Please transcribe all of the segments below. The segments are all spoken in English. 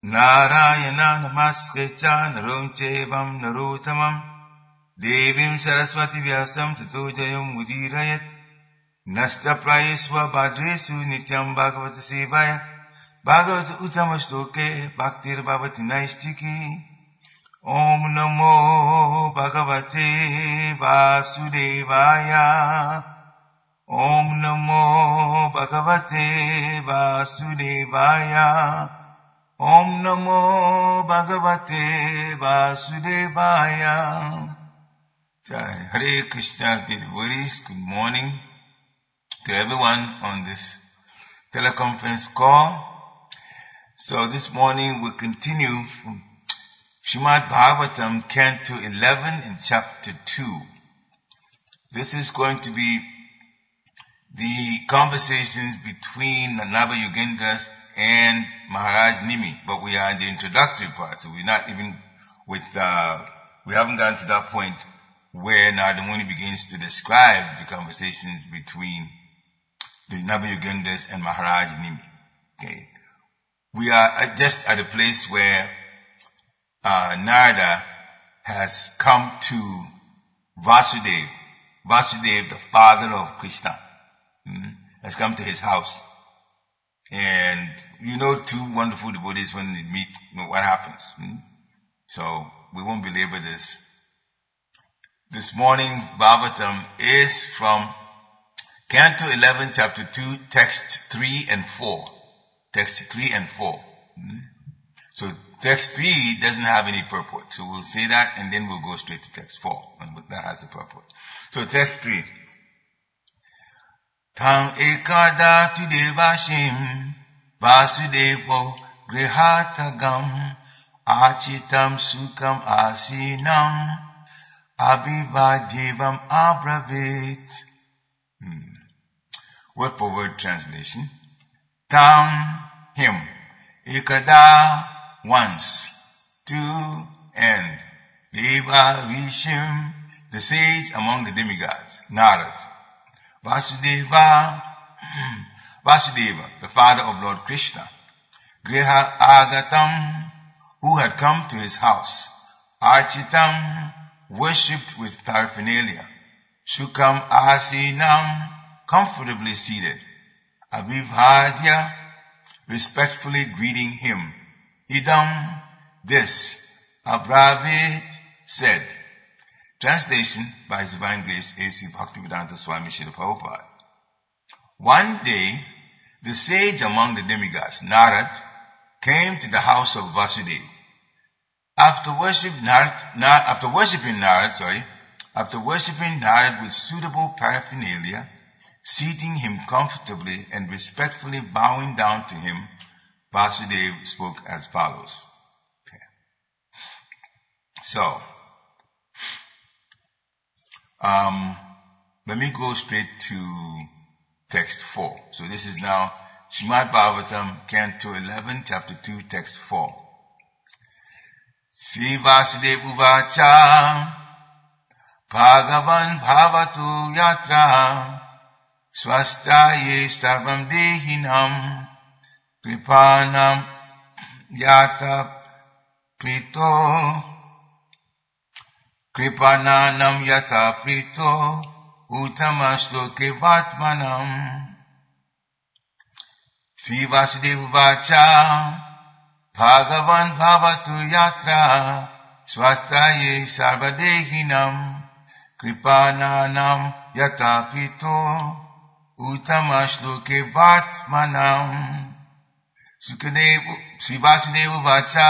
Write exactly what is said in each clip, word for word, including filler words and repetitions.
Narayana namaskritya narom chevam narottamam devim saraswati vyasam tato jayam mudirayat nasta prayesva bhadresu nityam bhagavata sevaya bhagavata uttama shloke bhaktir bhavati naistiki. Om namo bhagavate vasudevaya. Om namo bhagavate vasudevaya. Om namo bhagavate vasudevaya. Jai. Hare Krishna, dear devotees. Good morning to everyone on this teleconference call. So this morning we continue from Srimad Bhagavatam, Canto eleven in Chapter two. This is going to be the conversations between Nava Yogendras and Maharaj Nimi, but we are in the introductory part, so we're not even with, uh, we haven't gotten to that point where Narada Muni begins to describe the conversations between the Nava Yogendras and Maharaj Nimi. Okay. We are just at a place where uh, Narada has come to Vasudeva, Vasudeva, the father of Krishna, mm, has come to his house. And you know, two wonderful devotees, when they meet, you know what happens. Hmm? So we won't belabor this. This morning, Bhagavatam is from Canto eleven, Chapter two, Text three and four. Text three and four. Hmm? So text three doesn't have any purport. So we'll say that and then we'll go straight to text four. And that has a purport. So text three. Tam ekadatu devashim vasudevo grihatagam achitam sukam asinam abhivadevam abravit. Hmm. Word for word translation. Tam, him. Ekada, once. Two, and. Deva Rishim, the sage among the demigods. Narad. Vasudeva, Vasudeva, the father of Lord Krishna. Griha Agatam, who had come to his house. Architam, worshipped with paraphernalia. Shukam Asinam, comfortably seated. Abhivadya, respectfully greeting him. Idam, this. Abravit, said. Translation by His Divine Grace A C Bhaktivedanta Swami Srila Prabhupada. One day, the sage among the demigods, Narad, came to the house of Vasudeva. After worship, Narad, Narad, after worshipping Narad, sorry, after worshipping Narad with suitable paraphernalia, seating him comfortably and respectfully bowing down to him, Vasudeva spoke as follows. Okay. So, Um, let me go straight to text four. So this is now Srimad Bhagavatam, Canto eleven, Chapter two, Text four. Sri Vasudeva Uvacha Bhagavan Bhavatu Yatra Swastaye Sarvam Dehinam Kripanam Yata Prito Kripananam yata prito utamashloke vatmanam. Sri Vasudeva Vacha Bhagavan Bhavatu Yatra Swastaye Sarvadehinam Kripananam yata prito utamashloke vatmanam. Sukadeva Sri Vasudeva Vacha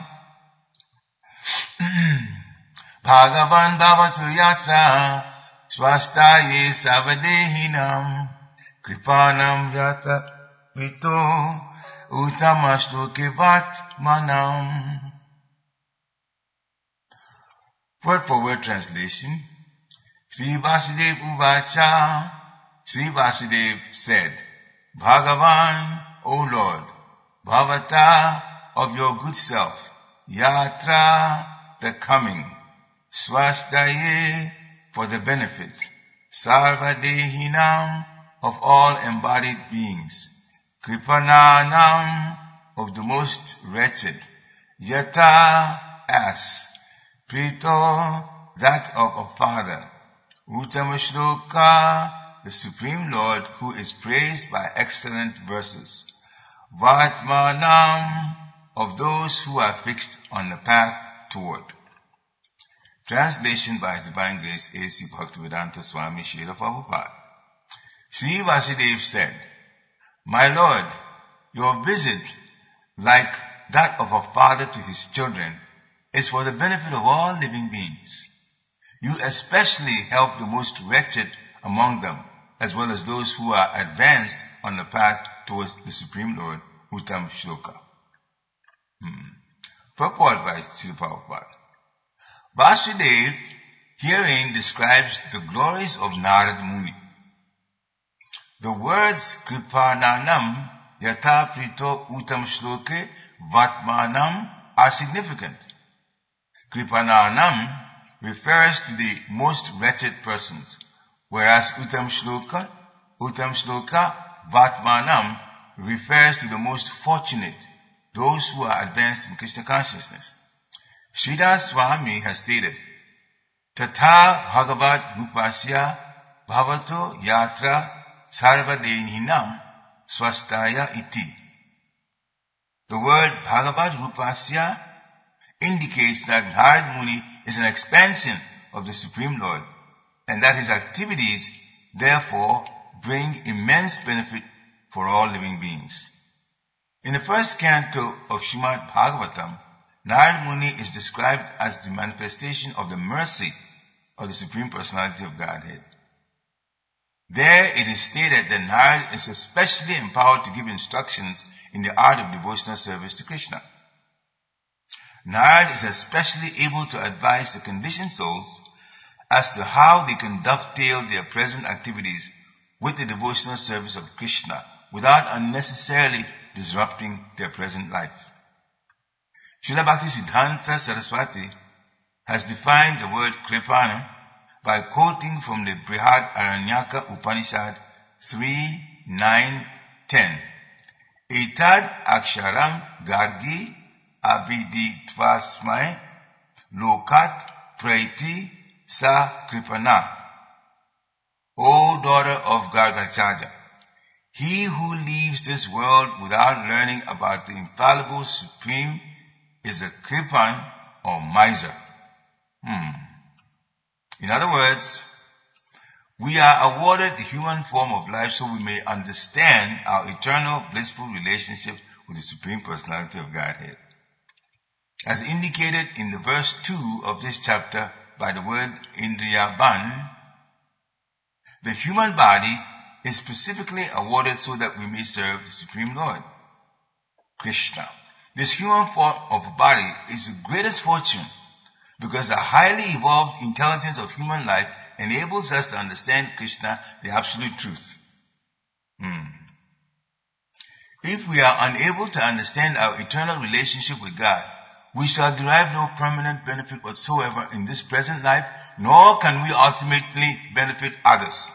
Bhagavan Bhavatu Yatra Swastaye Savadehinam Kripanam Yata Vito Utamashloke Vatmanam. Word for word translation. Sri Vasudeva Uvacha, Sri Vasudeva said, Bhagavan, O Lord, Bhavata, of your good self, Yatra, the coming, Swastaye, for the benefit, Sarvadehinam, of all embodied beings, Kripananam, of the most wretched. Yata as Prito, that of a father. Uttama Shloka, the Supreme Lord, who is praised by excellent verses. Vatmanam, of those who are fixed on the path toward. Translation by His Divine Grace A C Bhaktivedanta Swami Srila Prabhupada. Sri Vasudev said, My Lord, your visit, like that of a father to his children, is for the benefit of all living beings. You especially help the most wretched among them, as well as those who are advanced on the path towards the Supreme Lord, Uttam Shloka. Hmm. Purport by Srila Prabhupada. Vasudev herein describes the glories of Narad Muni. The words Kripananam, Yata Prito Uttam Shloke, Vatmanam are significant. Kripananam refers to the most wretched persons, whereas Uttam Shloka, Uttam Shloka, Vatmanam refers to the most fortunate, those who are advanced in Krishna consciousness. Sridhar Swami has stated, Tatha Bhagavat Rupasya Bhavato Yatra Sarvadehinam Swastaya Iti. The word Bhagavat Rupasya indicates that Narad Muni is an expansion of the Supreme Lord, and that his activities therefore bring immense benefit for all living beings. In the first canto of Srimad Bhagavatam, Narad Muni is described as the manifestation of the mercy of the Supreme Personality of Godhead. There it is stated that Narad is especially empowered to give instructions in the art of devotional service to Krishna. Narad is especially able to advise the conditioned souls as to how they can dovetail their present activities with the devotional service of Krishna without unnecessarily disrupting their present life. Srila Bhaktisiddhanta Saraswati has defined the word Kripana by quoting from the Brihad Aranyaka Upanishad three, nine, ten. Etad aksharam gargi abhiditvasmai lokat praiti sa kripana. O daughter of Gargacharya, he who leaves this world without learning about the infallible Supreme is a kripan or miser. Hmm. In other words, we are awarded the human form of life so we may understand our eternal blissful relationship with the Supreme Personality of Godhead. As indicated in the verse two of this chapter by the word Indriyaban, the human body is specifically awarded so that we may serve the Supreme Lord, Krishna. This human form of body is the greatest fortune because the highly evolved intelligence of human life enables us to understand Krishna, the absolute truth. Hmm. If we are unable to understand our eternal relationship with God, we shall derive no permanent benefit whatsoever in this present life, nor can we ultimately benefit others.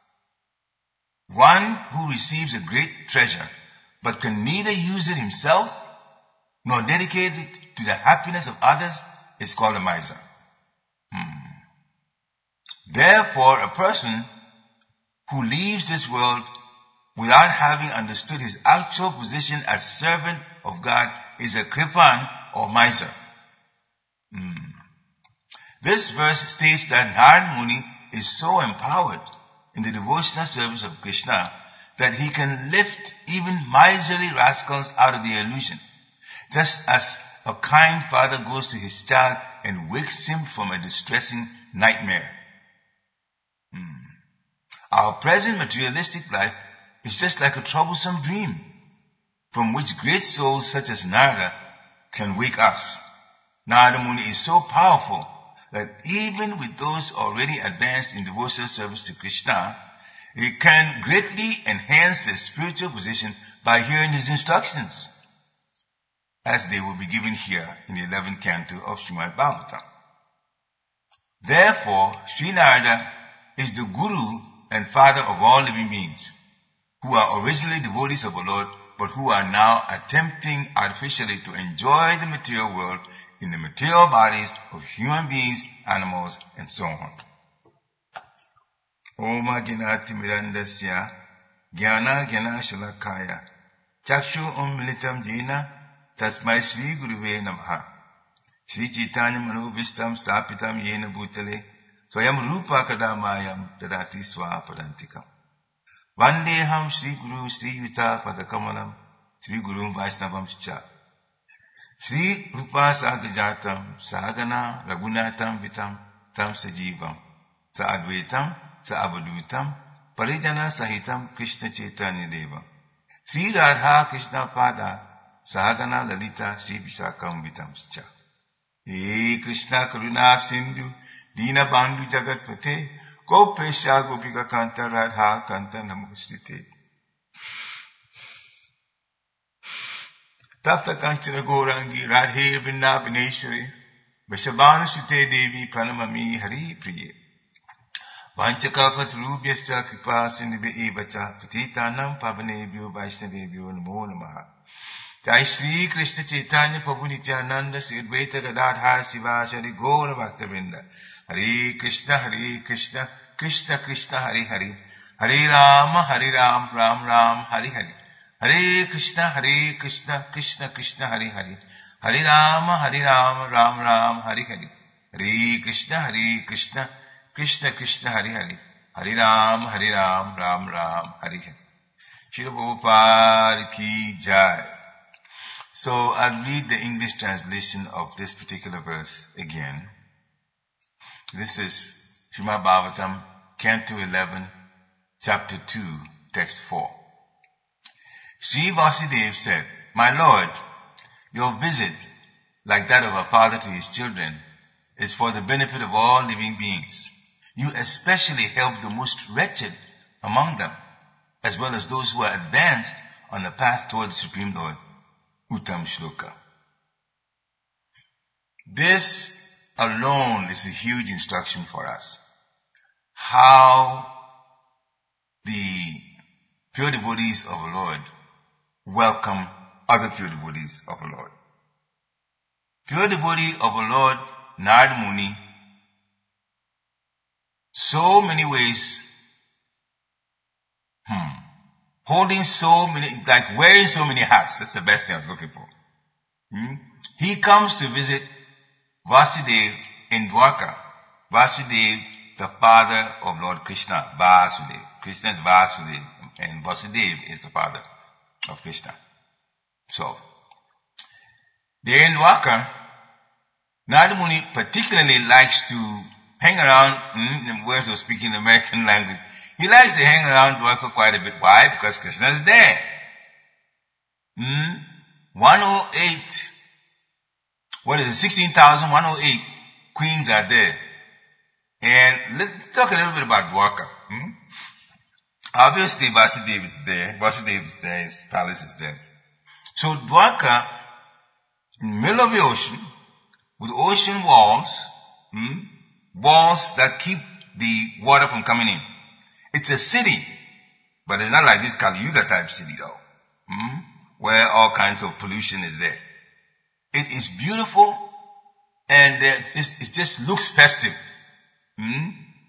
One who receives a great treasure, but can neither use it himself, nor dedicate it to the happiness of others, is called a miser. Hmm. Therefore, a person who leaves this world without having understood his actual position as servant of God is a kripan or miser. Hmm. This verse states that Narad Muni is so empowered in the devotional service of Krishna that he can lift even miserly rascals out of the illusion, just as a kind father goes to his child and wakes him from a distressing nightmare. Hmm. Our present materialistic life is just like a troublesome dream from which great souls such as Narada can wake us. Narada Muni is so powerful that even with those already advanced in devotional service to Krishna, he can greatly enhance their spiritual position by hearing his instructions, as they will be given here in the eleventh canto of Srimad Bhagavatam. Therefore, Sri Narada is the Guru and Father of all living beings, who are originally devotees of the Lord, but who are now attempting artificially to enjoy the material world in the material bodies of human beings, animals, and so on. Oma ginati mirandasya gyana gyana shalakaya chakshu ummilitam jena tasmai Shri Guruve namaha. Shri Chaitanya Manovistam Stapitam Yena Bhutale Swayam Rupa Kadamayam Tadati Swapadantikam. Vandeham Shri Guru Shri Yuta Padakamalam Shri Guru Vaisnavam Cha. Shri Rupa Sagajatam Sagana Ragunatam Vitam Tam Sajivam Sa Advaitam Sa Avadutam Parijana Sahitam Krishna Chaitanya Deva. Shri Radha Krishna Pada Sagana Lalita Shri Vishakam Vitam Cha. Hey Krishna Karuna Sindhu Dina Bandhu Jagat Pate Gopesha Gopika Kanta Radha Kanta Namushrite. Tapta Kanchana Gorangi Radhe Vrindavaneshwari Vishabhanu Sute Devi Pranamami Hari Priye. Vanchakapat Rubhyascha Kripa Sindhve Evacha Patitanam Pavanebhyo Vaishnavebhyo Namo Namaha. Jai Shri Krishna Chaitanya Prabhu Nityananda Shri Advaita Gadadhar Shiva Shri Gaura Bhakta-vrinda. Hare Krishna Hare Krishna Krishna Krishna Hare Hare Hare Rama Hare Ram Ram Ram Hare Hare. Hare Krishna Hare Krishna Krishna Krishna Hare Hare Hare Rama Hare Ram Ram Ram Hare Hare. Hare Krishna Hare Krishna Krishna Krishna Hare Hare Hare Rama Hare Ram Ram Ram Hare Hare. Srila Prabhupada Ki Jai. So I'll read the English translation of this particular verse again. This is Srimad Bhagavatam, Canto eleven, Chapter two, Text four. Sri Vasudeva said, My Lord, your visit, like that of a father to his children, is for the benefit of all living beings. You especially help the most wretched among them, as well as those who are advanced on the path toward the Supreme Lord. Uttam Shloka. This alone is a huge instruction for us. How the pure devotees of the Lord welcome other pure devotees of the Lord. Pure devotee of the Lord, Narada Muni, so many ways, hmm, holding so many, like wearing so many hats. That's the best thing I was looking for. Hmm? He comes to visit Vasudeva in Dwarka. Vasudeva, the father of Lord Krishna. Vasudeva. Krishna is Vasudeva, and Vasudeva is the father of Krishna. So, there in Dwarka, Narada Muni particularly likes to hang around, hmm, in words of speaking American language, he likes to hang around Dwarka quite a bit. Why? Because Krishna is there. Hmm? one oh eight, what is it, sixteen thousand one hundred eight queens are there. And let's talk a little bit about Dwarka. Hmm? Obviously Vasudeva is there. Vasudeva is there, his palace is there. So Dwarka, in the middle of the ocean, with ocean walls, hmm, walls that keep the water from coming in. It's a city, but it's not like this Kali Yuga type city though, hmm, where all kinds of pollution is there. It is beautiful, and it just looks festive. Hmm?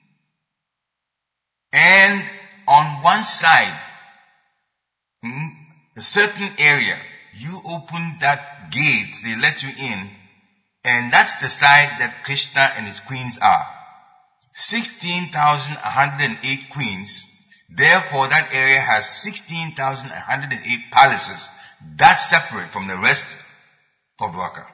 And on one side, hmm, a certain area, you open that gate, they let you in, and that's the side that Krishna and his queens are. sixteen thousand one hundred eight queens. Therefore, that area has sixteen thousand one hundred eight palaces. That's separate from the rest of Dwarka.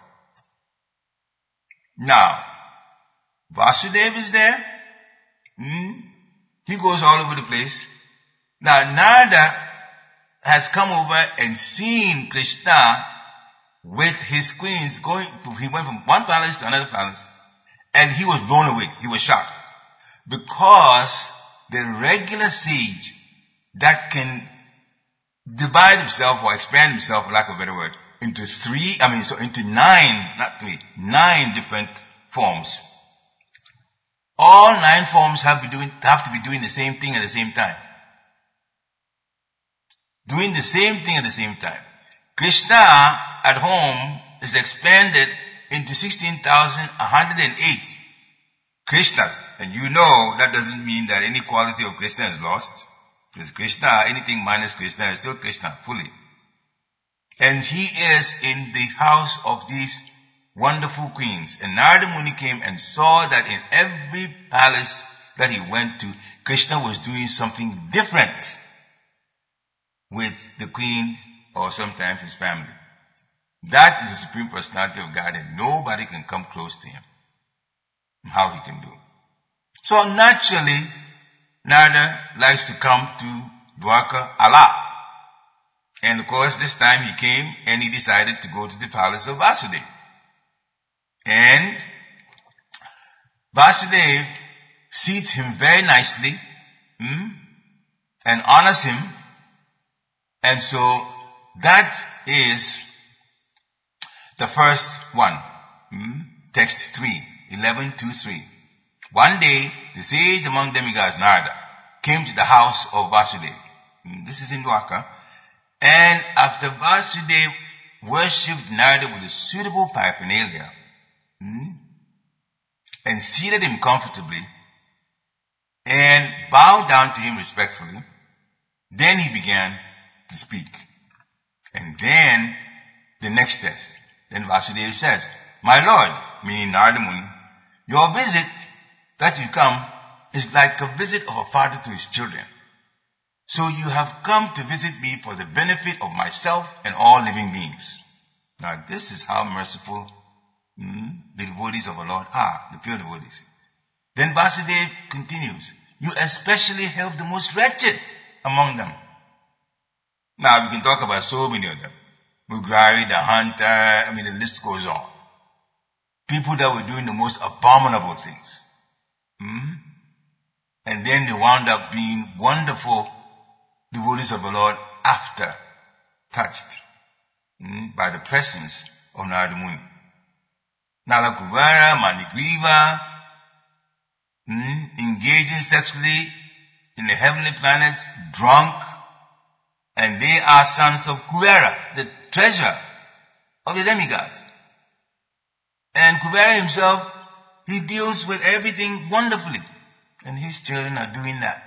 Now, Vasudeva is there. Hmm? He goes all over the place. Now, Narada has come over and seen Krishna with his queens going, he went from one palace to another palace, and he was blown away. He was shocked. Because the regular sage that can divide himself or expand himself, for lack of a better word, into three, I mean, so into nine, not three, nine different forms. All nine forms have, be doing, have to be doing the same thing at the same time. doing the same thing at the same time. Krishna at home is expanded into sixteen thousand one hundred eight Krishnas. And you know that doesn't mean that any quality of Krishna is lost. Because Krishna, anything minus Krishna is still Krishna, fully. And he is in the house of these wonderful queens. And Narada Muni came and saw that in every palace that he went to, Krishna was doing something different with the queen or sometimes his family. That is the Supreme Personality of God, and nobody can come close to him. How he can do. So naturally, Narada likes to come to Dwarka a lot. And of course, this time he came and he decided to go to the palace of Vasudeva. And Vasudeva seats him very nicely hmm, and honors him. And so that is the first one. Hmm, text three, eleven two three. One day, the sage among demigods, Narada, came to the house of Vasudeva. Hmm, this is in Dwarka. And after Vasudeva worshipped Narada with a suitable paraphernalia, hmm, and seated him comfortably, and bowed down to him respectfully, then he began to speak. And then, the next text, then Vasudeva says, "My lord," meaning Narada Muni, "your visit that you come is like a visit of a father to his children. So you have come to visit me for the benefit of myself and all living beings." Now this is how merciful mm, the devotees of the Lord are, the pure devotees. Then Vasudeva continues, "You especially help the most wretched among them." Now we can talk about so many of them. Mugrari, the hunter, I mean the list goes on. People that were doing the most abominable things. Hmm? And then they wound up being wonderful devotees of the Lord after touched hmm, by the presence of Narada Muni. Nala Kuvara, Manigriva, hmm, engaging sexually in the heavenly planets, drunk, and they are sons of Kuvera, the treasure of the demigods. And Kuvera himself, he deals with everything wonderfully. And his children are doing that.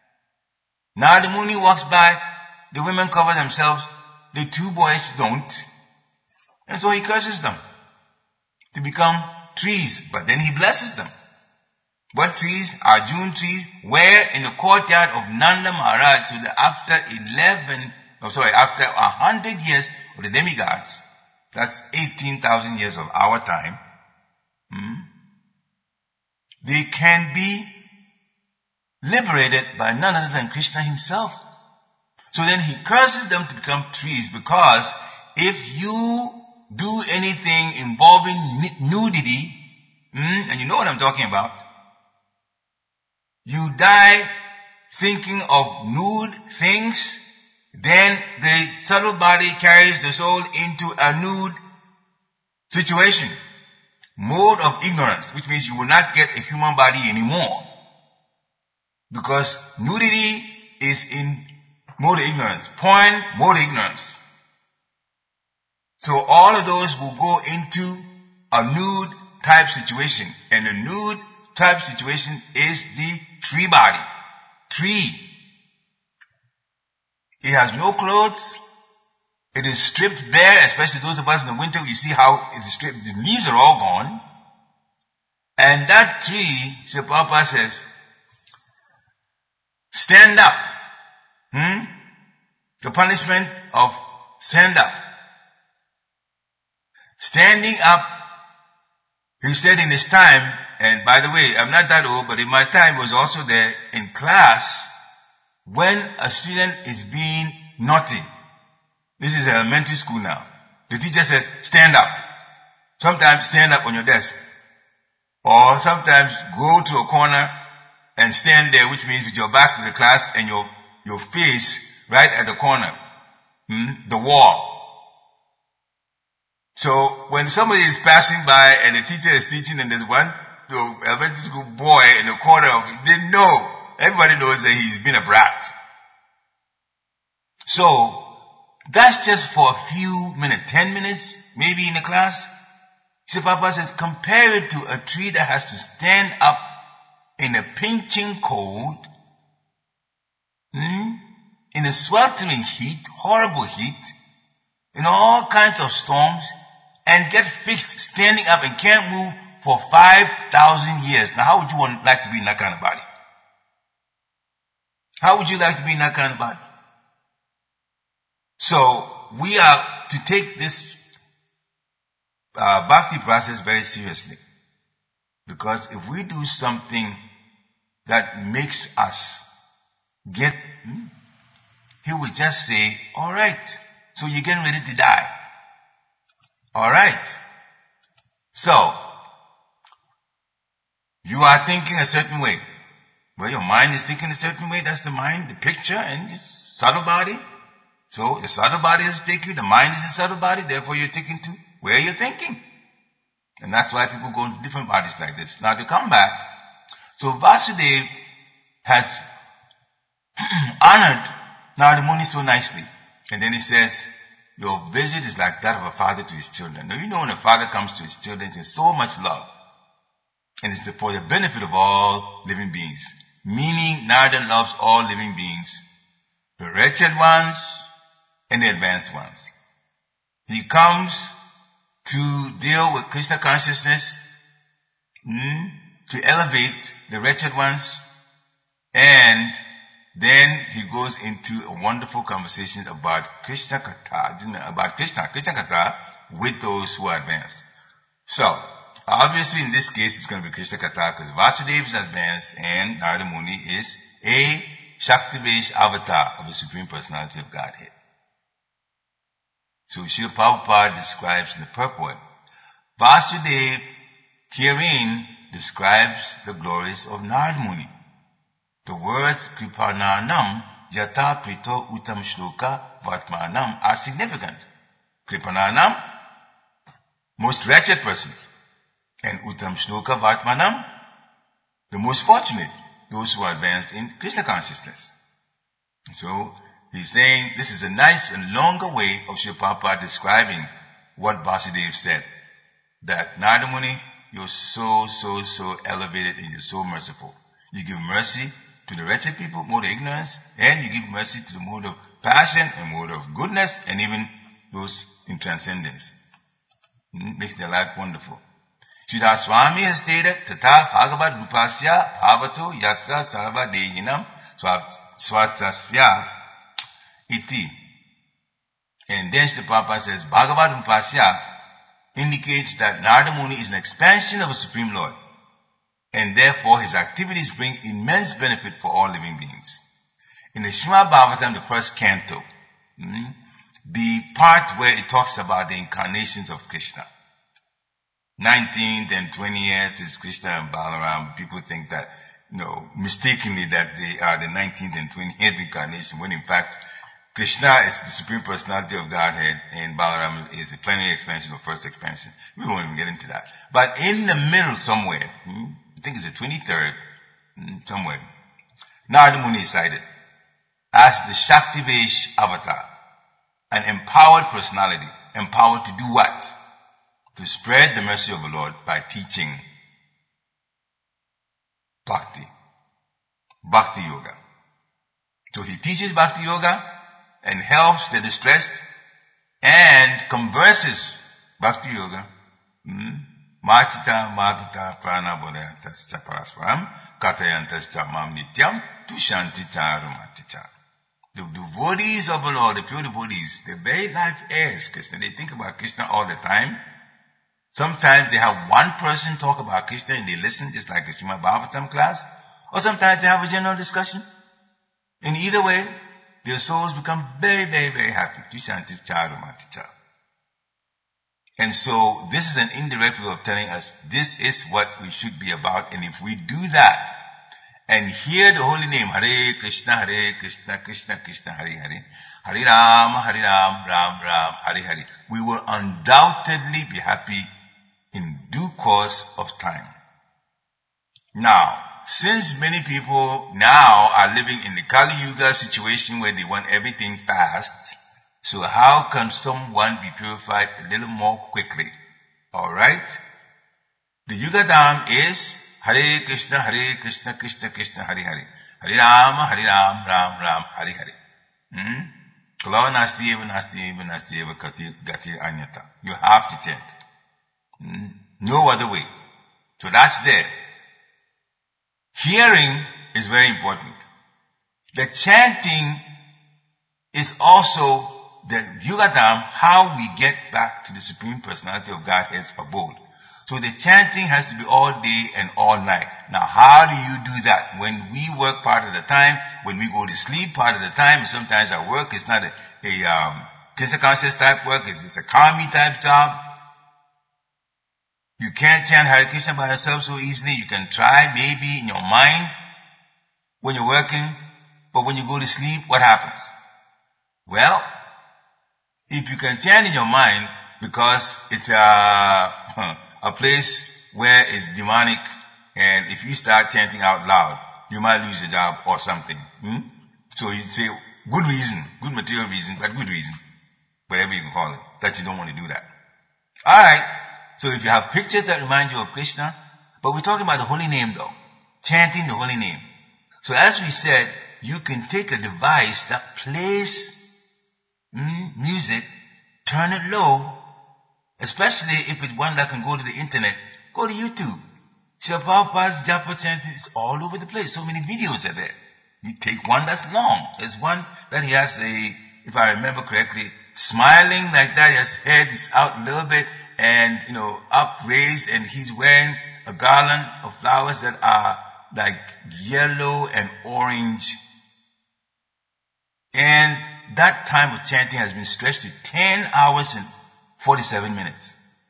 Now the Muni walks by, the women cover themselves, the two boys don't. And so he curses them to become trees, but then he blesses them. What trees? Arjun trees, where in the courtyard of Nanda Maharaj, so that after eleven, no sorry, after a hundred years of the demigods, that's eighteen thousand years of our time, hmm, they can be liberated by none other than Krishna himself. So then he curses them to become trees, because if you do anything involving nudity, hmm, and you know what I'm talking about, you die thinking of nude things, then the subtle body carries the soul into a nude situation. Mode of ignorance, which means you will not get a human body anymore. Because nudity is in mode of ignorance. Porn, mode of ignorance. So all of those will go into a nude type situation. And the nude type situation is the tree body. Tree. It has no clothes. It is stripped bare, especially those of us in the winter. You see how it is stripped. The leaves are all gone. And that tree, Srila Prabhupada says, stand up. Hmm? The punishment of stand up. Standing up, he said in his time, and by the way, I'm not that old, but in my time was also there in class, when a student is being naughty. This is elementary school now. The teacher says, stand up. Sometimes stand up on your desk. Or sometimes go to a corner and stand there, which means with your back to the class and your, your face right at the corner. Hmm? The wall. So when somebody is passing by and the teacher is teaching and there's one the elementary school boy in the corner of it, they know. Everybody knows that he's been a brat. So That's just for a few minutes, ten minutes, maybe in the class. Shiva Prabhupada says, compare it to a tree that has to stand up in a pinching cold, hmm, in a sweltering heat, horrible heat, in all kinds of storms, and get fixed standing up and can't move for five thousand years. Now, how would you want, like to be in that kind of body? How would you like to be in that kind of body? So, we are to take this uh, bhakti process very seriously. Because if we do something that makes us get, hmm, he would just say, all right, so you're getting ready to die. All right. So, you are thinking a certain way. Well, your mind is thinking a certain way. That's the mind, the picture, and the subtle body. So, the subtle body is thinking, the mind is the subtle body, therefore you're thinking to where you're thinking. And that's why people go into different bodies like this. Now, to come back, so Vasudeva has honored Narada Muni so nicely. And then he says, your visit is like that of a father to his children. Now, you know when a father comes to his children, there's so much love. And it's for the benefit of all living beings. Meaning, Narada loves all living beings. The wretched ones and the advanced ones. He comes to deal with Krishna consciousness, mm, to elevate the wretched ones, and then he goes into a wonderful conversation about Krishna Katha, about Krishna, Krishna Katha with those who are advanced. So, obviously in this case it's going to be Krishna Katha because Vasudeva is advanced and Narada Muni is a Shaktivesh avatar of the Supreme Personality of Godhead. So Srila Prabhupada describes in the purport, Vasudeva herein describes the glories of Narada Muni. The words Kripananam, Yata Prito Uttam Shloka Vatmanam are significant. Kripananam, most wretched person. And Uttam Shloka Vatmanam, the most fortunate, those who are advanced in Krishna consciousness. So, he's saying this is a nice and longer way of Srila Prabhupada describing what Vasudeva said. That Narada Muni, you're so, so, so elevated and you're so merciful. You give mercy to the wretched people, mode of ignorance, and you give mercy to the mode of passion and mode of goodness, and even those in transcendence. It makes their life wonderful. Sridhar Swami has stated, Tata Bhagavad Rupasya Bhavato Yatra Sarva Dehinam Swatasya Iti. And then the Prabhupada says, Bhagavad Rupasya indicates that Narada Muni is an expansion of a Supreme Lord. And therefore his activities bring immense benefit for all living beings. In the Srimad Bhagavatam, the first canto, mm, the part where it talks about the incarnations of Krishna, nineteenth and twentieth is Krishna and Balaram. People think that, you know, mistakenly that they are the nineteenth and twentieth incarnation, when in fact Krishna is the Supreme Personality of Godhead and Balaram is the plenary expansion or first expansion. We won't even get into that. But in the middle somewhere, hmm, I think it's the twenty-third, hmm, somewhere, Narada Muni is cited as the Shaktivesh avatar, an empowered personality, empowered to do what? To spread the mercy of the Lord by teaching Bhakti, Bhakti Yoga. So he teaches Bhakti Yoga and helps the distressed and converses Bhakti Yoga. Machita Magita Prana Bodhayatascha Parasparam Katayantascha Mam Nityam Tushanti Charumaticha. The devotees of the Lord, the pure devotees, their very life is Krishna. They think about Krishna all the time. Sometimes they have one person talk about Krishna and they listen just like a Srimad Bhagavatam class. Or sometimes they have a general discussion. In either way, their souls become very, very, very happy. And so this is an indirect way of telling us this is what we should be about. And if we do that and hear the holy name, Hare Krishna, Hare Krishna, Krishna Krishna, Hare Hare, Hare Rama, Hare Ram, Ram Ram, Hare Hare, we will undoubtedly be happy in due course of time. Now, since many people now are living in the Kali Yuga situation where they want everything fast, So how can someone be purified a little more quickly? Alright? The Yugadam is Hare Krishna, Hare Krishna, Krishna Krishna, Hare Hare. Hare Rama, Hare Ram, Ram Ram, Hare Hare. Hmm? Kala nasti eva nasti eva nasti eva gati anyata. You have to chant. Hmm? No other way. So that's there. Hearing is very important. The chanting is also the Yugadam, how we get back to the Supreme Personality of Godhead's abode. So the chanting has to be all day and all night. Now how do you do that? When we work part of the time, when we go to sleep part of the time, and sometimes our work is not a, a um, Krishna conscious type work, it's just a karmi type job. You can't chant Hare Krishna by yourself so easily. You can try maybe in your mind when you're working, but when you go to sleep, what happens? Well, if you can chant in your mind, because it's a, a place where it's demonic, and if you start chanting out loud, you might lose your job or something. Hmm? So you say, good reason, good material reason, but good reason, whatever you can call it, that you don't want to do that. Alright, so if you have pictures that remind you of Krishna, but we're talking about the holy name though, chanting the holy name. So as we said, you can take a device that plays Mm, music, turn it low, especially if it's one that can go to the internet. Go to YouTube. Srila Prabhupada's Japa chanting is all over the place. So many videos are there. You take one that's long. There's one that he has a, if I remember correctly, smiling like that. His head is out a little bit and, you know, upraised, and he's wearing a garland of flowers that are like yellow and orange. And that time of chanting has been stretched to ten hours and forty-seven minutes.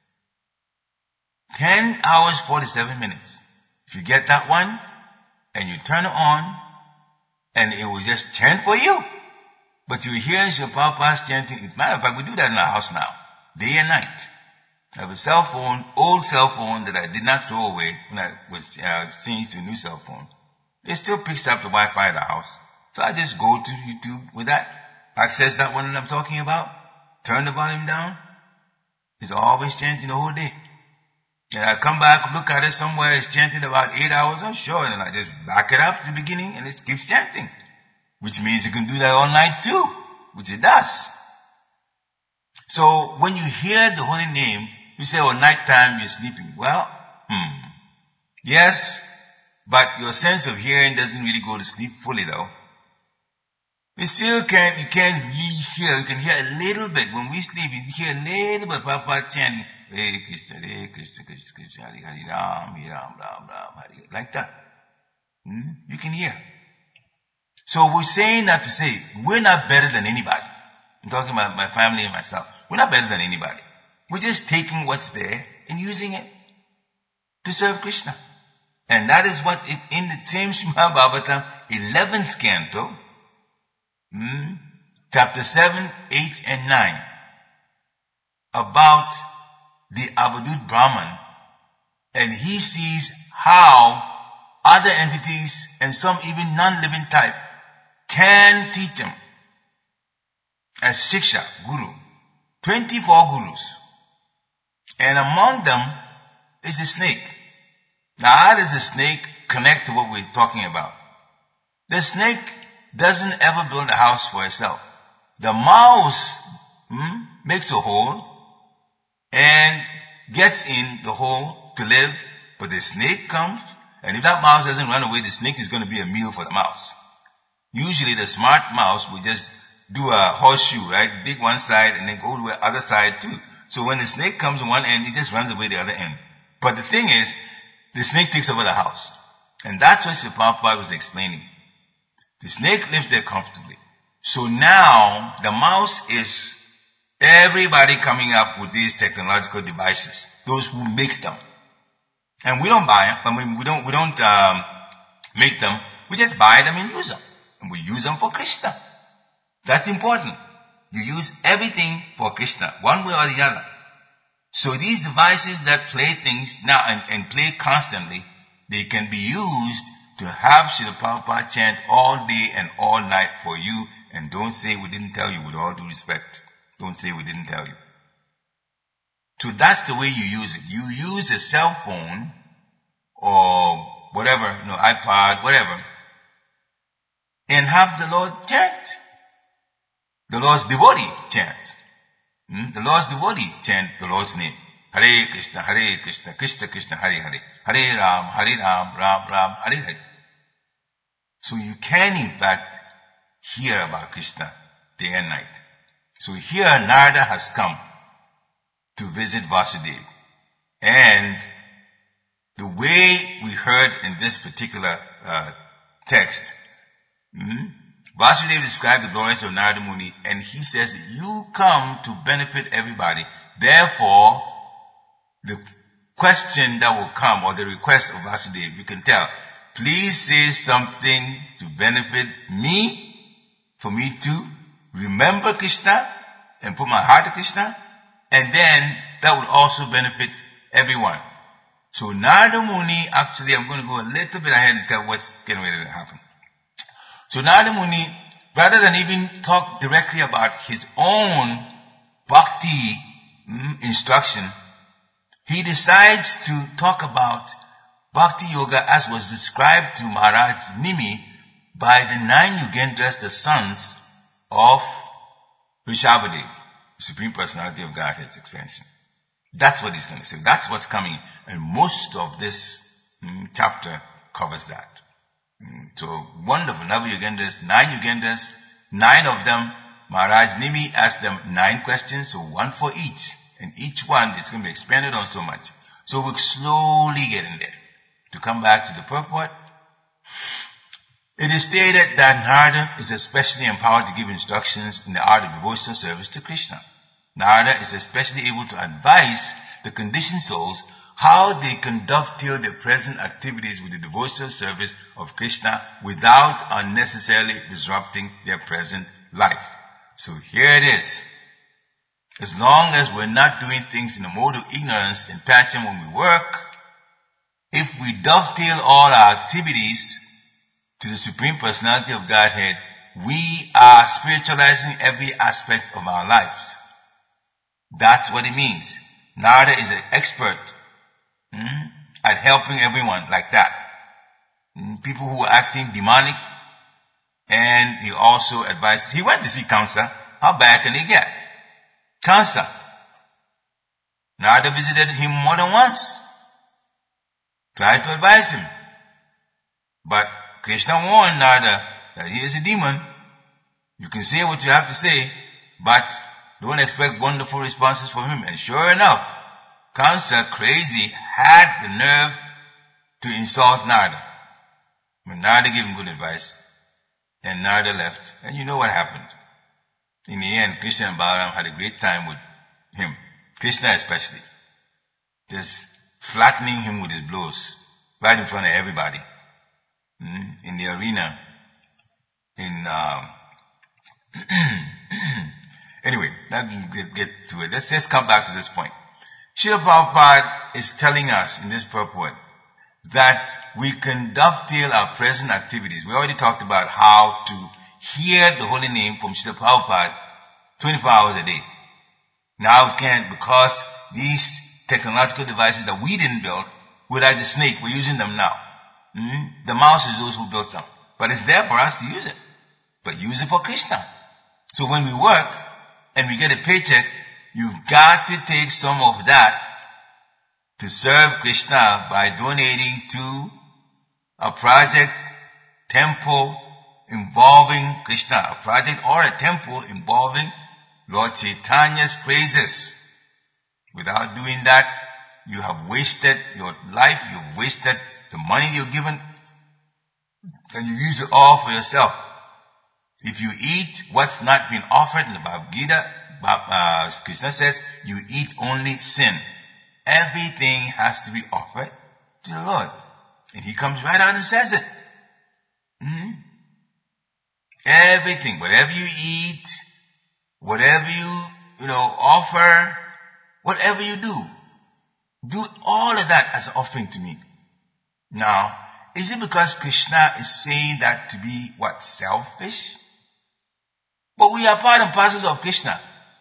ten hours, forty-seven minutes. If you get that one, and you turn it on, and it will just chant for you. But you hear Srila Prabhupada's chanting. As a matter of fact, we do that in our house now, day and night. I have a cell phone, old cell phone that I did not throw away when I was uh, changed to a new cell phone. It still picks up the Wi-Fi at the house. So I just go to YouTube with that, access that one that I'm talking about, turn the volume down. It's always chanting the whole day. And I come back, look at it somewhere, it's chanting about eight hours, I'm sure, and I just back it up to the beginning and it keeps chanting. Which means you can do that all night too, which it does. So when you hear the holy name, you say, oh, nighttime you're sleeping. Well, hmm. Yes, but your sense of hearing doesn't really go to sleep fully though. You still can't, you can't really hear, you can hear a little bit. When we sleep, you hear a little bit, Prabhupada chanting, Hare Krishna, Hare Krishna, Krishna Krishna, Hare Hare Ram, Hare Ram, Ram Ram, Hare, like that. Hmm? You can hear. So we're saying that to say, we're not better than anybody. I'm talking about my family and myself. We're not better than anybody. We're just taking what's there and using it to serve Krishna. And that is what it, in the same Srimad Bhagavatam, eleventh canto, Hmm? chapter seven, eight, and nine, about the Avadut Brahman, and he sees how other entities and some even non-living type can teach him as Shiksha, Guru. twenty-four gurus. And among them is a snake. Now how does the snake connect to what we're talking about? The snake doesn't ever build a house for itself. The mouse hmm, makes a hole and gets in the hole to live, but the snake comes, and if that mouse doesn't run away, the snake is going to be a meal for the mouse. Usually the smart mouse will just do a horseshoe, right? Dig one side and then go to the other side too. So when the snake comes to one end, it just runs away the other end. But the thing is, the snake takes over the house. And that's what Srila Prabhupada was explaining. The snake lives there comfortably. So now the mouse is everybody coming up with these technological devices, those who make them. And we don't buy them. I mean, we don't, we don't um, make them. We just buy them and use them. And we use them for Krishna. That's important. You use everything for Krishna, one way or the other. So these devices that play things now and, and play constantly, they can be used to have Srila Prabhupada chant all day and all night for you, and don't say we didn't tell you, with all due respect. Don't say we didn't tell you. So that's the way you use it. You use a cell phone or whatever, you know, iPod, whatever, and have the Lord chant. The Lord's devotee chant. Hmm? The Lord's devotee chant the Lord's name. Hare Krishna, Hare Krishna, Krishna Krishna, Hare Hare. Hare Ram, Hare Ram, Ram Ram, Hare Hare. So you can in fact hear about Krishna day and night. So here Narada has come to visit Vasudeva. And the way we heard in this particular uh, text, hmm, Vasudeva described the glories of Narada Muni, and he says, you come to benefit everybody. Therefore, the question that will come, or the request of Vasudeva, you can tell, please say something to benefit me, for me to remember Krishna and put my heart to Krishna, and then that would also benefit everyone. So Narada Muni, actually, I'm going to go a little bit ahead and tell what's getting ready to happen. So Narada Muni, rather than even talk directly about his own bhakti mm, instruction, he decides to talk about bhakti yoga as was described to Maharaj Nimi by the nine Yugendras, the sons of Rishabhadeva, the Supreme Personality of Godhead's expansion. That's what he's going to say. That's what's coming. And most of this mm, chapter covers that. Mm, so wonderful. Nine Yugendras, nine Yugendras, nine of them. Maharaj Nimi asked them nine questions, so one for each. And each one is going to be expanded on so much. So we're slowly getting there. To come back to the purport, it is stated that Narada is especially empowered to give instructions in the art of devotional service to Krishna. Narada is especially able to advise the conditioned souls how they can dovetail their present activities with the devotional service of Krishna without unnecessarily disrupting their present life. So here it is. As long as we're not doing things in a mode of ignorance and passion when we work, if we dovetail all our activities to the Supreme Personality of Godhead, we are spiritualizing every aspect of our lives. That's what it means. Narada is an expert hmm, at helping everyone like that. People who are acting demonic, and he also advised, he went to see Kamsa. How bad can he get? Kamsa. Narada visited him more than once. Tried to advise him. But Krishna warned Narada that he is a demon. You can say what you have to say, but don't expect wonderful responses from him. And sure enough, Kamsa, crazy, had the nerve to insult Narada. But Narada gave him good advice, and Narada left. And you know what happened. In the end, Krishna and Balaram had a great time with him. Krishna especially. Just flattening him with his blows right in front of everybody. Mm, in the arena. In, um, anyway, let's get, get to it. Let's just come back to this point. Srila Prabhupada is telling us in this purport that we can dovetail our present activities. We already talked about how to hear the holy name from Srila Prabhupada twenty-four hours a day. Now we can't, because these technological devices that we didn't build, we're like the snake, we're using them now. Mm-hmm. The mouse is those who built them. But it's there for us to use it. But use it for Krishna. So when we work and we get a paycheck, you've got to take some of that to serve Krishna by donating to a project, temple involving Krishna. A project or a temple involving Lord Chaitanya's praises. Without doing that, you have wasted your life, you've wasted the money you've given, and you use it all for yourself. If you eat what's not been offered in the Bhagavad Gita, uh, Krishna says, you eat only sin. Everything has to be offered to the Lord. And he comes right out and says it. Mm-hmm. Everything, whatever you eat, whatever you, you know, offer, whatever you do, do all of that as an offering to me. Now, is it because Krishna is saying that to be, what, selfish? But we are part and parcel of Krishna.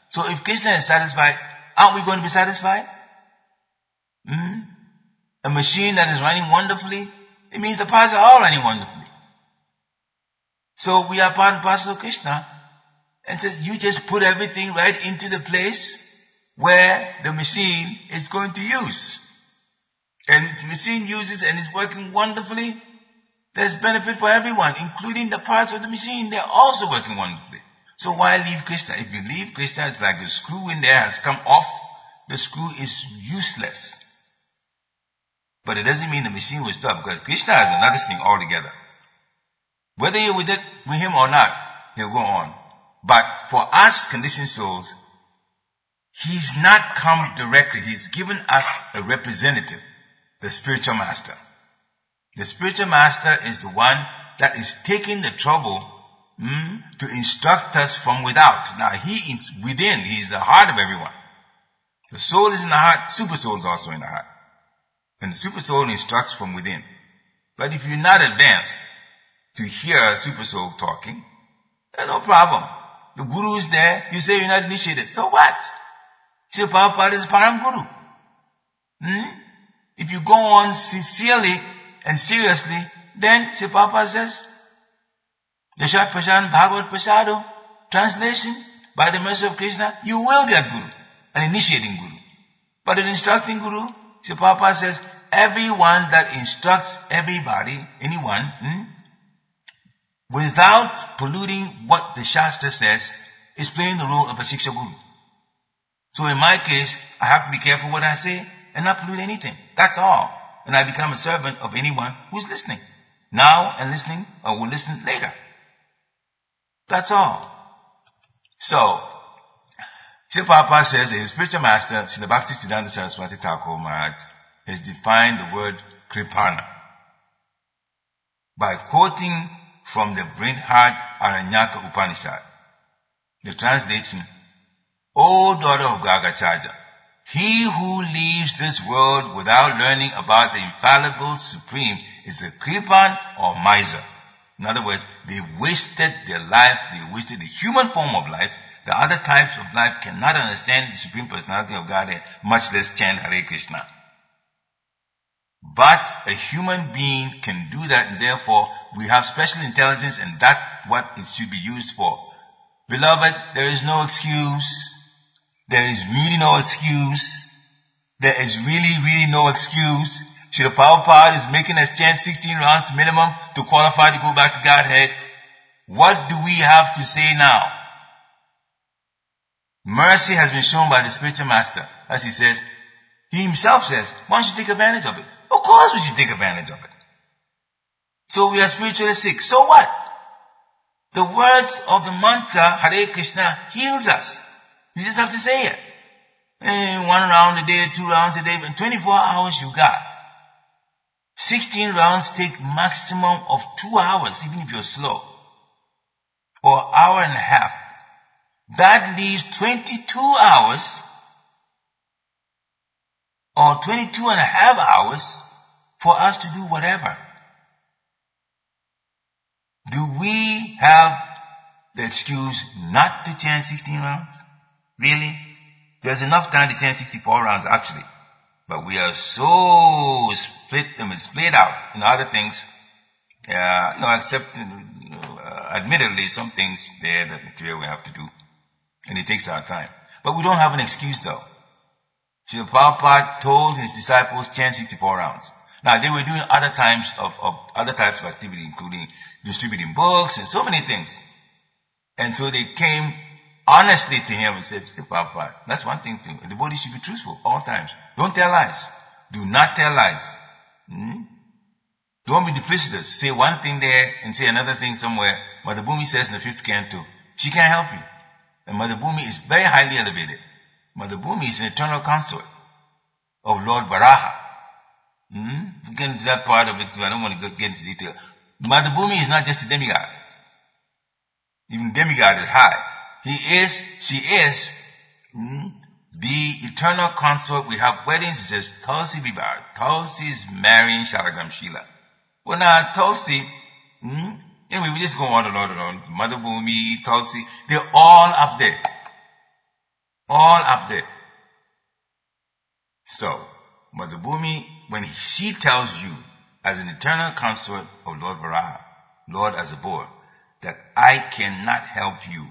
So if Krishna is satisfied, aren't we going to be satisfied? Hmm? A machine that is running wonderfully, it means the parts are all running wonderfully. So we are part and parcel of Krishna. And says, you just put everything right into the place where the machine is going to use. And if the machine uses and is working wonderfully, there's benefit for everyone, including the parts of the machine. They're also working wonderfully. So why leave Krishna? If you leave Krishna, it's like the screw in there has come off. The screw is useless. But it doesn't mean the machine will stop, because Krishna is another thing altogether. Whether you're with it, with him or not, he'll go on. But for us conditioned souls, he's not come directly. He's given us a representative, the spiritual master. The spiritual master is the one that is taking the trouble mm, to instruct us from without. Now he is within. He is the heart of everyone. The soul is in the heart. Super soul is also in the heart. And the super soul instructs from within. But if you're not advanced to hear a super soul talking, there's no problem. The guru is there. You say you're not initiated. So what? Srila Prabhupada is Param Guru. Hmm? If you go on sincerely and seriously, then Srila Prabhupada says, Yashat Pashan Bhagavad Prasado, translation, by the mercy of Krishna, you will get Guru, an initiating Guru. But an instructing Guru, Srila Prabhupada says, everyone that instructs everybody, anyone, hmm, without polluting what the Shastra says, is playing the role of a Shiksha Guru. So in my case, I have to be careful what I say and not pollute anything. That's all. And I become a servant of anyone who's listening. Now and listening, or will listen later. That's all. So, Srila Prabhupada says that his spiritual master, Srila Bhakti-Siddhanta Saraswati Thakur Maharaj, has defined the word Kripana by quoting from the Brihad Aranyaka Upanishad. The translation, O daughter of Gargacharya, he who leaves this world without learning about the infallible supreme is a Kripan or miser. In other words, they wasted their life, they wasted the human form of life. The other types of life cannot understand the Supreme Personality of Godhead, much less chant Hare Krishna. But a human being can do that, and therefore we have special intelligence, and that's what it should be used for. Beloved, there is no excuse. There is really no excuse. There is really, really no excuse. Srila Prabhupada is making us chant sixteen rounds minimum to qualify to go back to Godhead. What do we have to say now? Mercy has been shown by the spiritual master. As he says, he himself says, why don't you take advantage of it? Of course we should take advantage of it. So we are spiritually sick. So what? The words of the mantra, Hare Krishna, heals us. You just have to say it. And one round a day, two rounds a day, but twenty-four hours you got. sixteen rounds take maximum of two hours, even if you're slow. Or hour and a half. That leaves twenty-two hours or twenty-two and a half hours for us to do whatever. Do we have the excuse not to chant sixteen rounds? Really? There's enough time to chant sixty-four rounds actually. But we are so split, I mean, split out in other things. Uh, no, except, uh, admittedly, some things there that material we have to do. And it takes our time. But we don't have an excuse though. Srila Prabhupada told his disciples chant sixty-four rounds. Now they were doing other times of, of other types of activity, including distributing books and so many things. And so they came honestly to him and said, Srila Prabhupada, that's one thing to, the devotee should be truthful all times. Don't tell lies. Do not tell lies. Hmm? Don't be duplicitous. Say one thing there and say another thing somewhere. Mother Bhumi says in the fifth canto, she can't help you. And Mother Bhumi is very highly elevated. Mother Bhumi is an eternal consort of Lord Varaha. Hmm? We'll get into that part of it too. I don't want to get into detail. Mother Bhumi is not just a demigod. Even demigod is high. He is, she is, hmm, the eternal consort. We have weddings. It says Tulsi Vivar. Tulsi is marrying Shalagram Sheila. Well now, Tulsi, hmm, anyway, we just go on and on and on. Mother Bhumi, Tulsi, they're all up there. All up there. So, Mother Bhumi, when she tells you, as an eternal consort of Lord Varaha, Lord Asabur, that I cannot help you,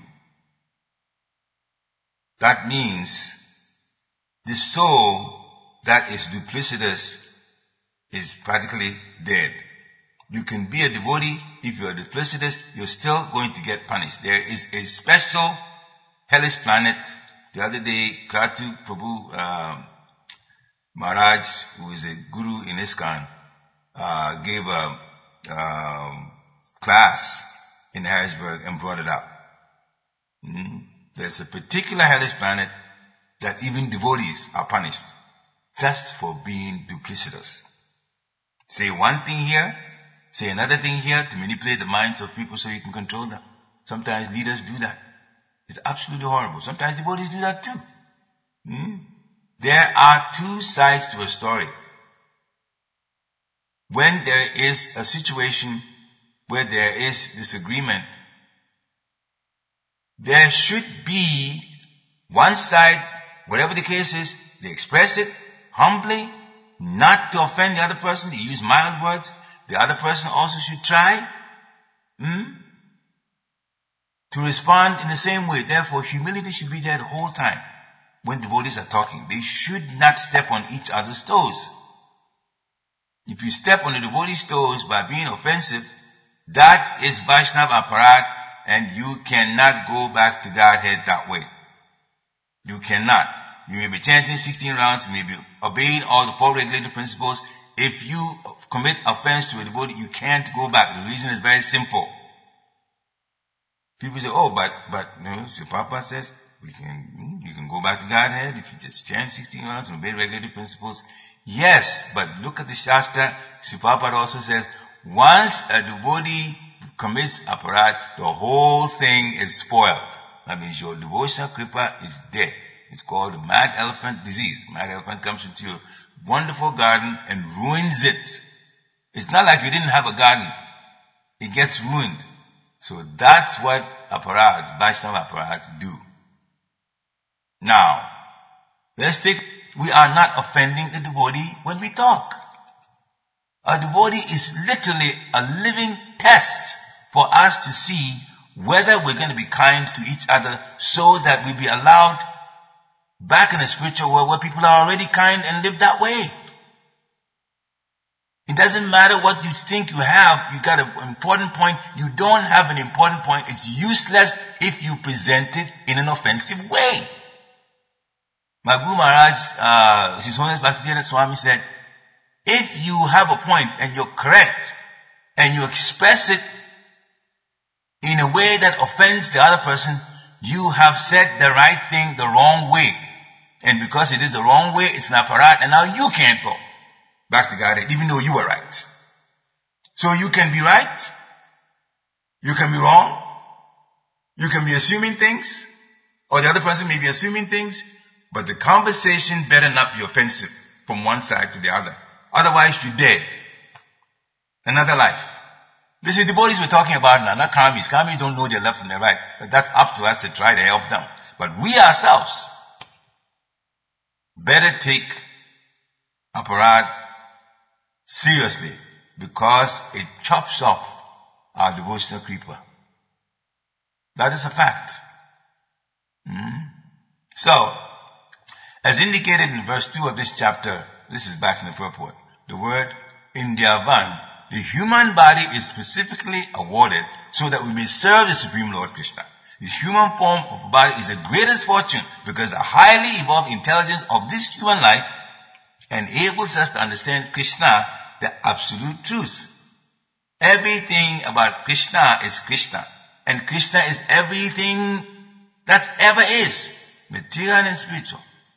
that means the soul that is duplicitous is practically dead. You can be a devotee. If you are duplicitous, you're still going to get punished. There is a special hellish planet. The other day, Kratu Prabhu um, Maharaj, who is a guru in ISKCON, uh, gave a um, class in Harrisburg and brought it up. Mm-hmm. There's a particular hellish planet that even devotees are punished just for being duplicitous. Say one thing here, say another thing here to manipulate the minds of people so you can control them. Sometimes leaders do that. It's absolutely horrible. Sometimes devotees do that too. Hmm? There are two sides to a story. When there is a situation where there is disagreement, there should be one side, whatever the case is, they express it humbly, not to offend the other person. They use mild words. The other person also should try hmm, to respond in the same way. Therefore, humility should be there the whole time. When devotees are talking, they should not step on each other's toes. If you step on the devotee's toes by being offensive, that is Vaishnava aparat, and you cannot go back to Godhead that way. You cannot. You may be chanting sixteen rounds, you may be obeying all the four regulated principles. If you commit offense to a devotee, you can't go back. The reason is very simple. People say, oh, but, but, you know, Sri Prabhupada says, we can, you can go back to Godhead if you just chant sixteen rounds and obey regulated principles. Yes, but look at the Shastra. Sri Prabhupada also says, once a devotee commits aparat, the whole thing is spoiled. That means your devotional kripa is dead. It's called the mad elephant disease. Mad elephant comes into your wonderful garden and ruins it. It's not like you didn't have a garden. It gets ruined. So that's what aparats, Vaishnava aparats do. Now, let's take, we are not offending the devotee when we talk. A devotee is literally a living test for us to see whether we're going to be kind to each other so that we be allowed back in the spiritual world where people are already kind and live that way. It doesn't matter what you think you have. You got an important point. You don't have an important point. It's useless if you present it in an offensive way. My Guru Maharaj, uh, His Holiness Bhaktivedanta Swami said, if you have a point and you're correct and you express it in a way that offends the other person, you have said the right thing the wrong way. And because it is the wrong way, it's an aparat, and now you can't go back to Godhead, even though you were right. So you can be right, you can be wrong, you can be assuming things, or the other person may be assuming things, but the conversation better not be offensive from one side to the other. Otherwise, you're dead. Another life. This is the devotees we're talking about now, not karmis. Karmis don't know their left from their right. But that's up to us to try to help them. But we ourselves better take aparat seriously because it chops off our devotional creeper. That is a fact. Mm-hmm. So, as indicated in verse two of this chapter, this is back in the purport, the word Indyavan, the human body is specifically awarded so that we may serve the Supreme Lord Krishna. The human form of a body is the greatest fortune because the highly evolved intelligence of this human life enables us to understand Krishna, the absolute truth. Everything about Krishna is Krishna. And Krishna is everything that ever is, material and spiritual.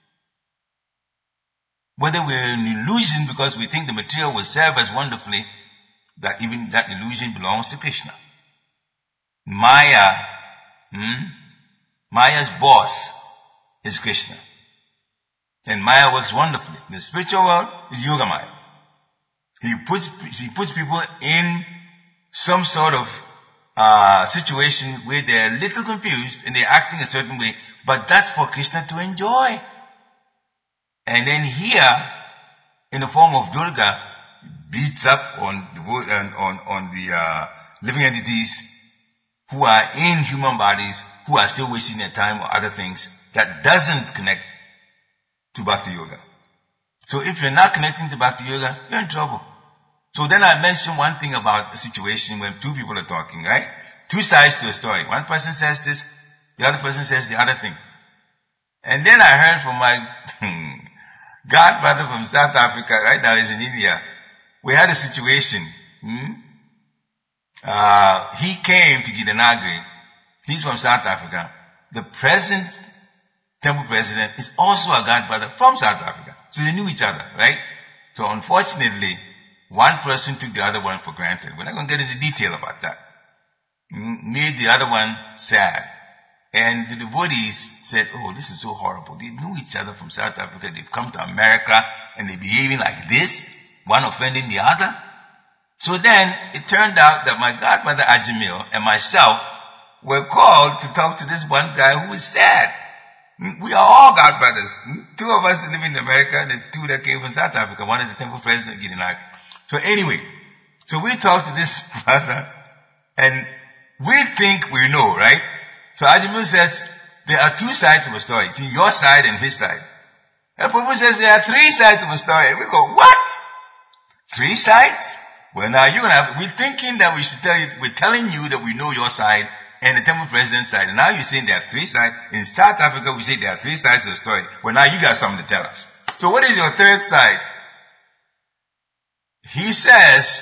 Whether we're in illusion because we think the material will serve us wonderfully, that even that illusion belongs to Krishna. Maya, hmm? Maya's boss is Krishna. And Maya works wonderfully. The spiritual world is Yoga Maya. He puts, he puts people in some sort of uh, situation where they're a little confused and they're acting a certain way, But that's for Krishna to enjoy. And then here, in the form of Durga, beats up on the, on, on the uh, living entities who are in human bodies, who are still wasting their time or other things that doesn't connect to Bhakti Yoga. So if you're not connecting to Bhakti Yoga, you're in trouble. So then I mentioned one thing about a situation when two people are talking, right? Two sides to a story. One person says this, the other person says the other thing. And then I heard from my godbrother from South Africa, right now he's in India. We had a situation. Hmm? Uh, he came to Gitanagari. He's from South Africa. The present temple president is also a godbrother from South Africa. So they knew each other, right? So unfortunately, one person took the other one for granted. We're not going to get into detail about that. Made the other one sad. And the devotees said, oh, this is so horrible. They knew each other from South Africa. They've come to America and they're behaving like this, one offending the other. So then it turned out that my godmother Ajamil and myself were called to talk to this one guy who is sad. We are all godbrothers. Two of us live in America and the two that came from South Africa. One is the temple president of Gitanagari. So anyway, so we talked to this brother and we think we know, right? So Ajamil says, there are two sides of a story. See, your side and his side. And Prabhu says there are three sides of a story. And we go, what? Three sides? Well, now you're gonna have, we're thinking that we should tell you, we're telling you that we know your side and the temple president's side. And now you're saying there are three sides. In South Africa, we say there are three sides to the story. Well, now you got something to tell us. So what is your third side? He says,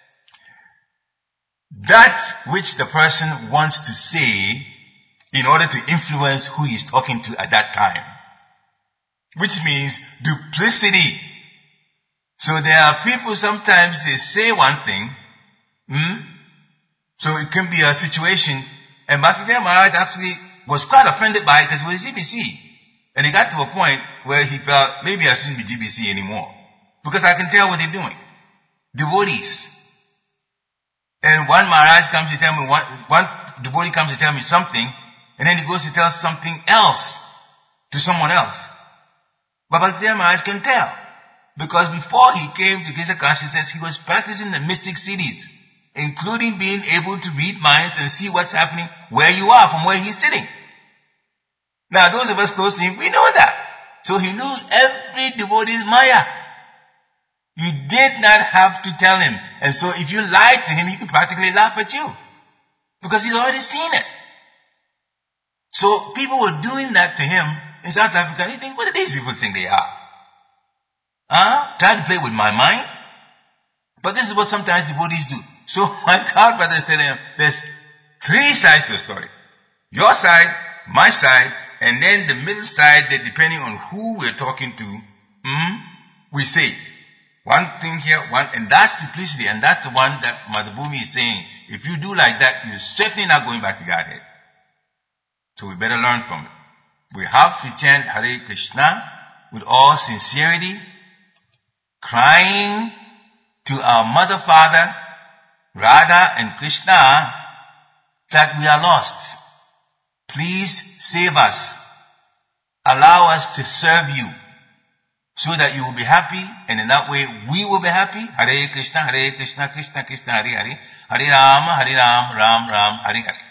that which the person wants to say in order to influence who he's talking to at that time. Which means duplicity. So there are people, sometimes they say one thing, hmm? So it can be a situation, and Bhaktivedanta Maharaj actually was quite offended by it because it was G B C. And he got to a point where he felt, maybe I shouldn't be G B C anymore. Because I can tell what they're doing. Devotees. And one Maharaj comes to tell me, one, one devotee comes to tell me something, and then he goes to tell something else to someone else. But Bhaktivedanta Maharaj can tell. Because before he came to Krishna consciousness, he was practicing the mystic cities, including being able to read minds and see what's happening where you are from where he's sitting. Now, those of us close to him, we know that. So he knew every devotee's Maya. You did not have to tell him. And so if you lied to him, he could practically laugh at you. Because he's already seen it. So people were doing that to him in South Africa. And you think, what do these people think they are? Huh? Trying to play with my mind? But this is what sometimes devotees do. So my godbrother is telling him, there's three sides to a story. Your side, my side, and then the middle side that depending on who we're talking to, hmm, we say one thing here, one, and that's duplicity, and that's the one that Madhubhumi is saying. If you do like that, you're certainly not going back to Godhead. So we better learn from it. We have to chant Hare Krishna with all sincerity, crying to our mother, father, Radha and Krishna, that we are lost. Please save us. Allow us to serve you so that you will be happy, and in that way we will be happy. Hare Krishna, Hare Krishna, Krishna Krishna, Hare Hare, Hare Rama, Hare Rama, Ram Ram, Hare Hare.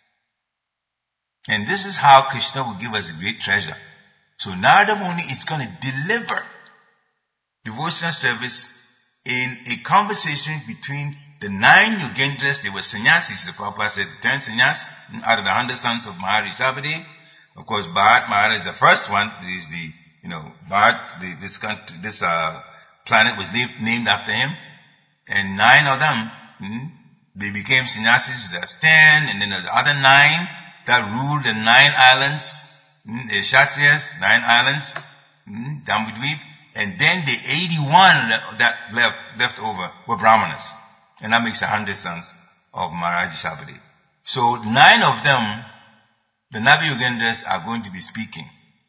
And this is how Krishna will give us a great treasure. So Narada Muni is going to deliver devotional service in a conversation between the nine Yogendras. They were sannyasis. The Prabhupada said the ten sannyas out of the hundred sons of Maharishi. Of course, Bharat Maharaj is the first one. He is the, you know, Bharat, the, this country, this uh, planet was named, named after him. And nine of them, hmm, they became sannyasis. There's ten, and then there's the other nine that ruled the nine islands. Hmm, the Kshatriyas, nine islands, hmm, Jambudvip. And then the eighty-one that left, left over were Brahmanas. And that makes a hundred sons of Maharaji Shabadi. So nine of them, the Navi Yogendras, are going to be speaking.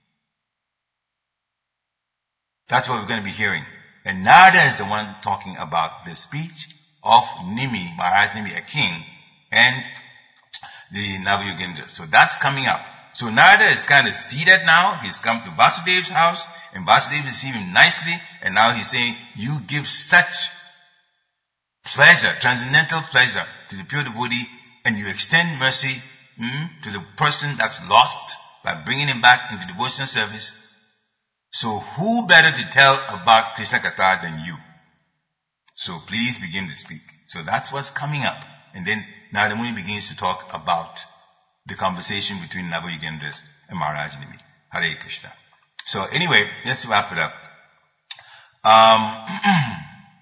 That's what we're going to be hearing. And Narada is the one talking about the speech of Nimi, Maharaj Nimi, a king, and the Navi Yogendras. So that's coming up. So Narada is kind of seated now. He's come to Vasudev's house, and Vasudev received him nicely, and now he's saying, you give such pleasure, transcendental pleasure to the pure devotee, and you extend mercy mm, to the person that's lost by bringing him back into devotional service. So who better to tell about Krishna Katha than you? So please begin to speak. So that's what's coming up. And then Narada Muni begins to talk about the conversation between Navayogendras and Maharaj Nimi. Hare Krishna. So anyway, let's wrap it up. Um,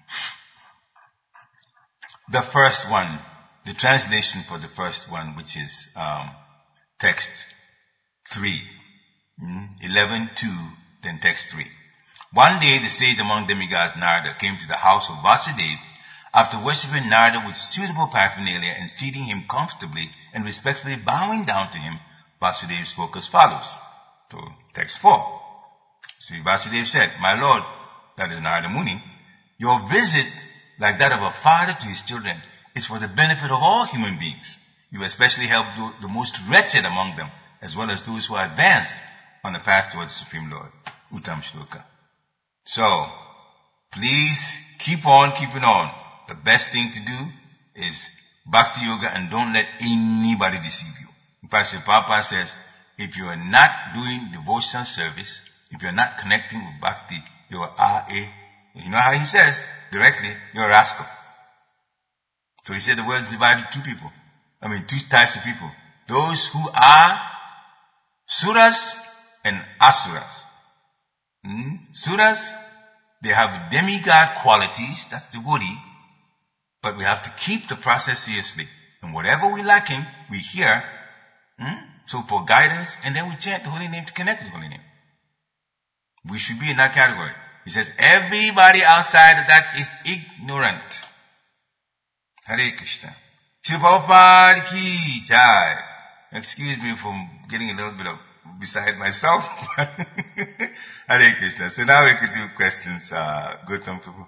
the first one, the translation for the first one, which is um, text three, mm, eleven two, then text three. One day the sage among demigods, Narada, came to the house of Vasudeva. After worshipping Narada with suitable paraphernalia and seating him comfortably and respectfully bowing down to him, Vasudeva spoke as follows. So, text four. So Vasudeva said, my lord, that is Narada Muni, your visit, like that of a father to his children, is for the benefit of all human beings. You especially help the, the most wretched among them, as well as those who are advanced on the path towards the Supreme Lord. Uttam Shloka. So, please keep on keeping on. The best thing to do is Bhakti Yoga, and don't let anybody deceive you. In fact, Prabhupada says, if you are not doing devotional service, if you're not connecting with Bhakti, you are a, you know how he says directly, you're a rascal. So he said the word is divided into two people. I mean, two types of people. Those who are suras and asuras. Hmm? Suras, they have demigod qualities, that's devotee, but we have to keep the process seriously. And whatever we're lacking, we hear, hmm? So for guidance, and then we chant the holy name to connect with the holy name. We should be in that category. He says, everybody outside of that is ignorant. Hare Krishna. Shri Prabhupada ki jai. Excuse me for getting a little bit of beside myself. Hare Krishna. So now we could do questions. Uh, Gautam Prabhu.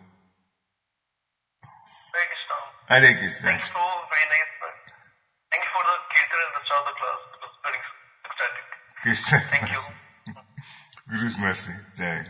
Hare Krishna. Hare Krishna. Thanks for very nice. Thank you for the kirtan and the start of the class. It was very ecstatic. Krishna. Thank you. Guru's mercy. Jai.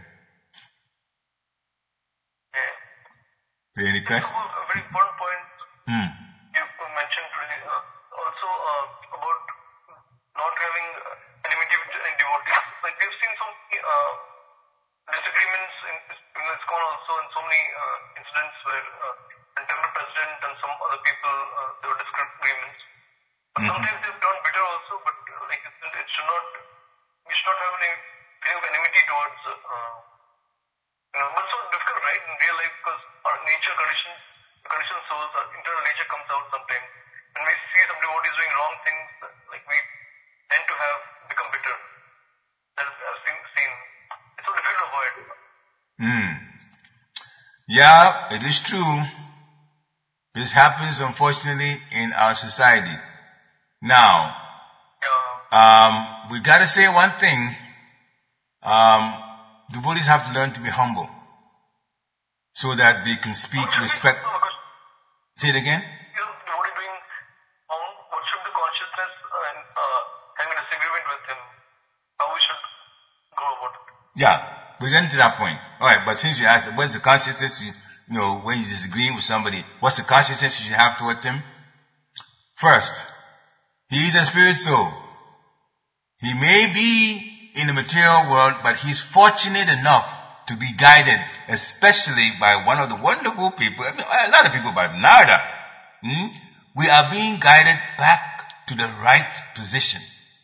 Yeah. Any questions? A very important point Hmm. you mentioned today, uh, also uh, about not having uh, enmity with devotees. Like we've seen so many uh, disagreements in, in ISKCON also, and so many uh, incidents where uh, the temple president and some other people uh, there were disagreements. But mm-hmm. sometimes they've turned bitter also. But uh, like it, it should not, we should not have any feeling of enmity towards. Uh, you know, but so difficult, right, in real life, because our nature condition, conditioned souls, our internal nature comes out sometimes. When we see some devotees doing wrong things, like we tend to have become bitter. That I've seen. seen. It's so difficult to avoid. Hmm. Yeah, it is true. This happens, unfortunately, in our society. Now, Yeah. um, we gotta say one thing. Um, devotees have to learn to be humble, so that they can speak What should respect. be, uh, Say it again. you know, devotee doing wrong, what should be consciousness and uh, having a disagreement with him? How we should go about it? Yeah, we're getting to that point. All right, but since you asked, what's the consciousness? You, you know, when you disagree with somebody, what's the consciousness you should have towards him? First, he is a spirit soul. He may be in the material world, but he's fortunate enough to be guided, especially by one of the wonderful people, I mean, a lot of people, but Narada. Hmm? We are being guided back to the right position.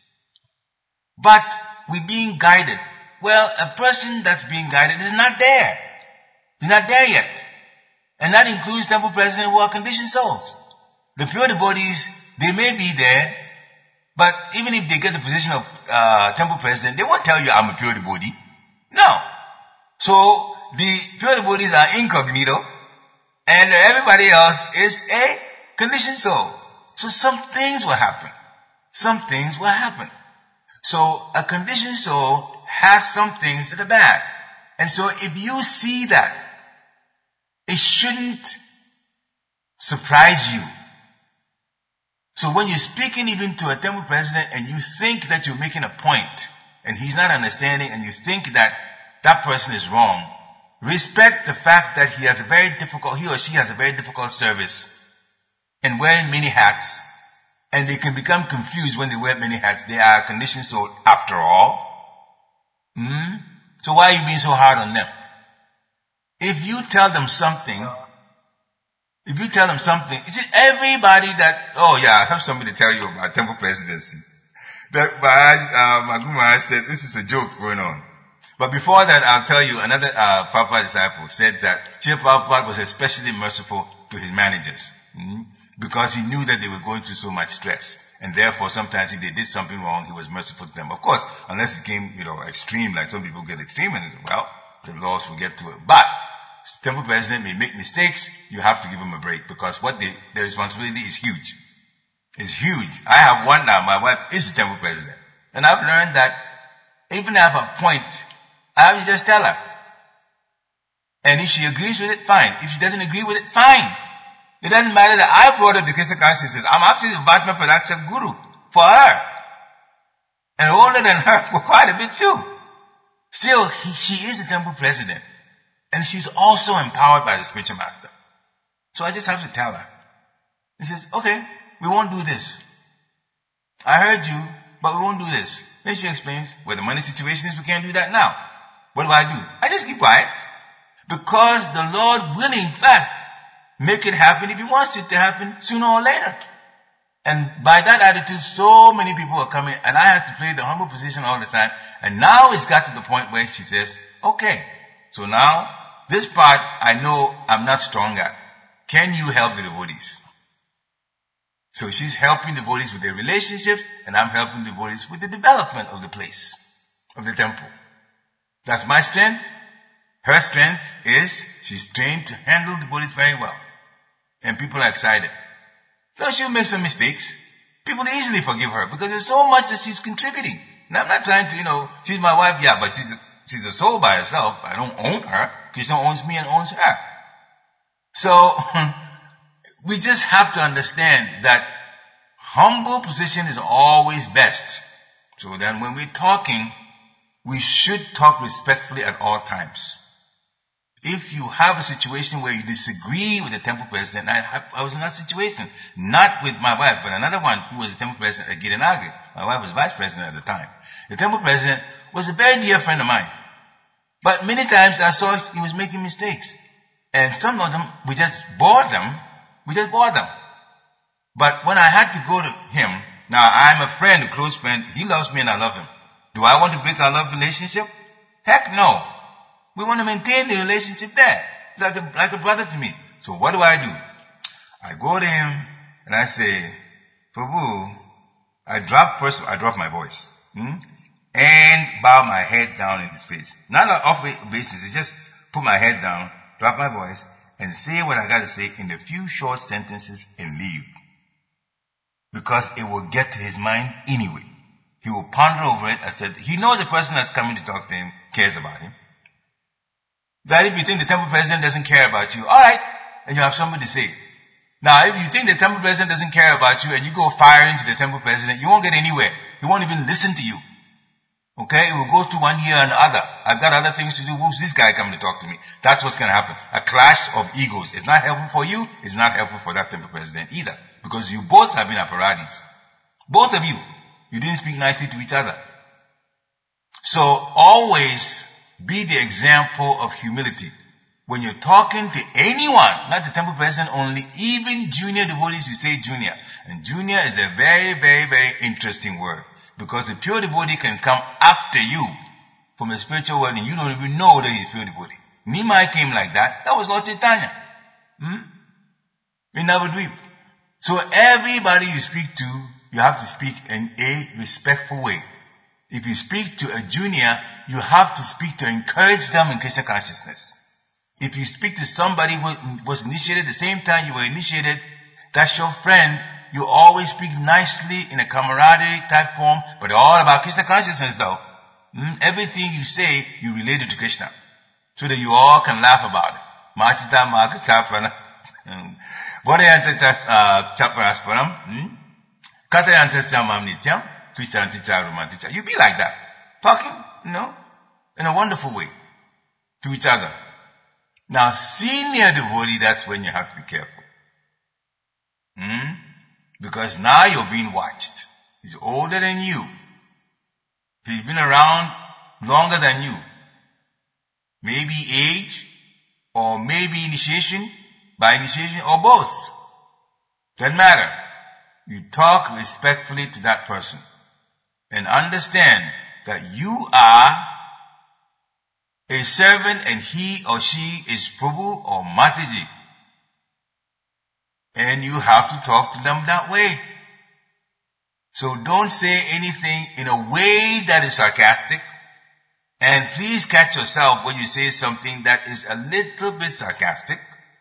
But we're being guided. Well, a person that's being guided is not there. He's not there yet. And that includes temple presidents who are conditioned souls. The pure devotees, they may be there, but even if they get the position of uh, temple president, they won't tell you I'm a pure devotee. No. So the pure devotees are incognito, and everybody else is a conditioned soul. So some things will happen. Some things will happen. So a conditioned soul has some things that are bad. And so if you see that, it shouldn't surprise you. So when you're speaking even to a temple president and you think that you're making a point and he's not understanding and you think that that person is wrong, respect the fact that he has a very difficult, he or she has a very difficult service and wearing many hats, and they can become confused when they wear many hats. They are conditioned so after all. Hmm? So why are you being so hard on them? If you tell them something, if you tell them something, it's everybody that, oh yeah, I have somebody to tell you about temple presidency. That uh, Maguma said, this is a joke going on. But before that, I'll tell you, another uh, Papa disciple said that Chief Prabhupada was especially merciful to his managers. Mm-hmm. Because he knew that they were going through so much stress. And therefore, sometimes if they did something wrong, he was merciful to them. Of course, unless it came, you know, extreme, like some people get extreme, and well, the laws will get to it. But temple president may make mistakes, you have to give him a break, because what they, their responsibility is huge. It's huge. I have one now, my wife is the temple president. And I've learned that even if I have a point, I have to just tell her. And if she agrees with it, fine. If she doesn't agree with it, fine. It doesn't matter that I brought her to Krishna consciousness. I'm actually the Bhatma Padaksha Guru for her. And older than her for quite a bit too. Still, he, she is the temple president. And she's also empowered by the spiritual master. So I just have to tell her. He says, okay, we won't do this. I heard you, but we won't do this. Then she explains, well, the money situation is we can't do that now. What do I do? I just keep quiet. Because the Lord will, in fact, make it happen if he wants it to happen sooner or later. And by that attitude, so many people are coming, and I have to play the humble position all the time. And now it's got to the point where she says, okay, so now this part I know I'm not strong at. Can you help the devotees? So she's helping the devotees with their relationships, and I'm helping the devotees with the development of the place, of the temple. That's my strength. Her strength is she's trained to handle the devotees very well. And people are excited. So she'll make some mistakes. People easily forgive her because there's so much that she's contributing. And I'm not trying to, you know, she's my wife, yeah, but she's a, she's a soul by herself. I don't own her. Krishna owns me and owns her. So, we just have to understand that humble position is always best. So then when we're talking, we should talk respectfully at all times. If you have a situation where you disagree with the temple president, I, have, I was in that situation, not with my wife, but another one who was the temple president at Girinagri. My wife was vice president at the time. The temple president was a very dear friend of mine. But many times I saw he was making mistakes. And some of them, we just bored them. We just bored them. But when I had to go to him, now I'm a friend, a close friend. He loves me and I love him. Do I want to break our love relationship? Heck no. We want to maintain the relationship there. It's like a, like a brother to me. So what do I do? I go to him and I say, Prabhu, I drop, first I drop my voice. Hmm? And bow my head down in his face. Not an off basis, it's just put my head down, drop my voice, and say what I got to say in a few short sentences and leave. Because it will get to his mind anyway. He will ponder over it. I said, he knows the person that's coming to talk to him cares about him. That if you think the temple president doesn't care about you, alright, and you have something to say. Now, if you think the temple president doesn't care about you and you go fire into the temple president, you won't get anywhere. He won't even listen to you. Okay? It will go to one ear and the other. I've got other things to do. Who's this guy coming to talk to me? That's what's going to happen. A clash of egos. It's not helpful for you. It's not helpful for that temple president either. Because you both have been apparadis. Both of you. You didn't speak nicely to each other. So always be the example of humility. When you're talking to anyone, not the temple president only, even junior devotees, you say junior. And junior is a very, very, very interesting word. Because a pure devotee can come after you from a spiritual world and you don't even know that he's a pure devotee. Nimai came like that. That was Lord Chaitanya. Hmm? In Navadvip. So everybody you speak to, you have to speak in a respectful way. If you speak to a junior, you have to speak to encourage them in Krishna consciousness. If you speak to somebody who was initiated the same time you were initiated, that's your friend, you always speak nicely in a camaraderie type form, but all about Krishna consciousness though. Mm? Everything you say, you relate it to Krishna. So that you all can laugh about it. Machita Magata Prana. Bodhayanta Chaparasparam. Kata yantesya mamnityam, tuichanticha romanticha. You be like that. Talking, you know, in a wonderful way to each other. Now, senior devotee, that's when you have to be careful. Hmm? Because now you're being watched. He's older than you. He's been around longer than you. Maybe age, or maybe initiation, by initiation, or both. Doesn't matter. You talk respectfully to that person. And understand that you are a servant and he or she is Prabhu or Mataji. And you have to talk to them that way. So don't say anything in a way that is sarcastic. And please catch yourself when you say something that is a little bit sarcastic.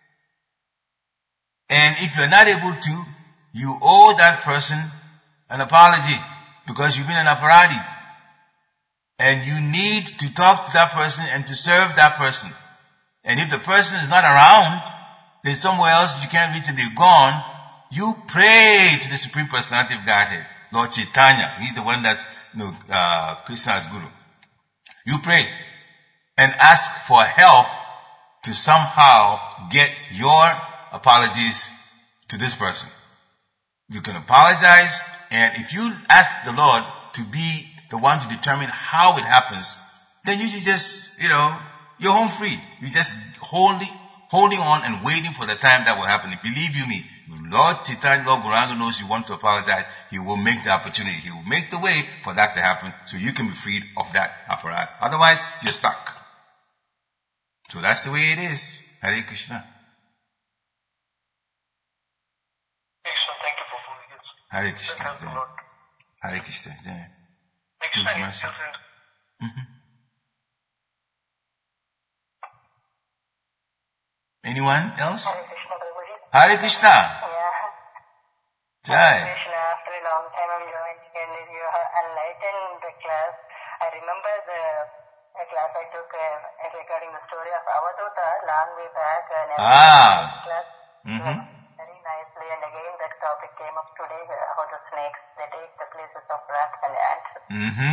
And if you're not able to, you owe that person an apology because you've been an aparadi. And you need to talk to that person and to serve that person. And if the person is not around, then somewhere else you can't reach and they're gone, you pray to the Supreme Personality of Godhead, Lord Chaitanya. He's the one that's, you know, uh, Krishna's guru. You pray and ask for help to somehow get your apologies to this person. You can apologize, and if you ask the Lord to be the one to determine how it happens, then you should just, you know, you're home free. You're just holding, holding on and waiting for the time that will happen. Believe you me, Lord Chaitanya, Lord Gauranga knows you want to apologize. He will make the opportunity. He will make the way for that to happen so you can be freed of that apparatus. Otherwise, you're stuck. So that's the way it is. Hare Krishna. Krishna, thank you for doing this. Hare Krishna. That helps a lot. Hare Krishna. Yeah. Next Please, time, Master. different. Mm-hmm. Anyone else? Hare Krishna, Prabhuji. Hare Krishna. Yeah. Jai. Hare Krishna, after a long time I'm joining and you have enlightened the class. I remember the, the class I took uh, regarding the story of Avadhuta long way back. And Ah. class Mm-hmm. very nicely, and again that topic came up today, uh, how the snakes, they take the places of rats and ants. Mm-hmm.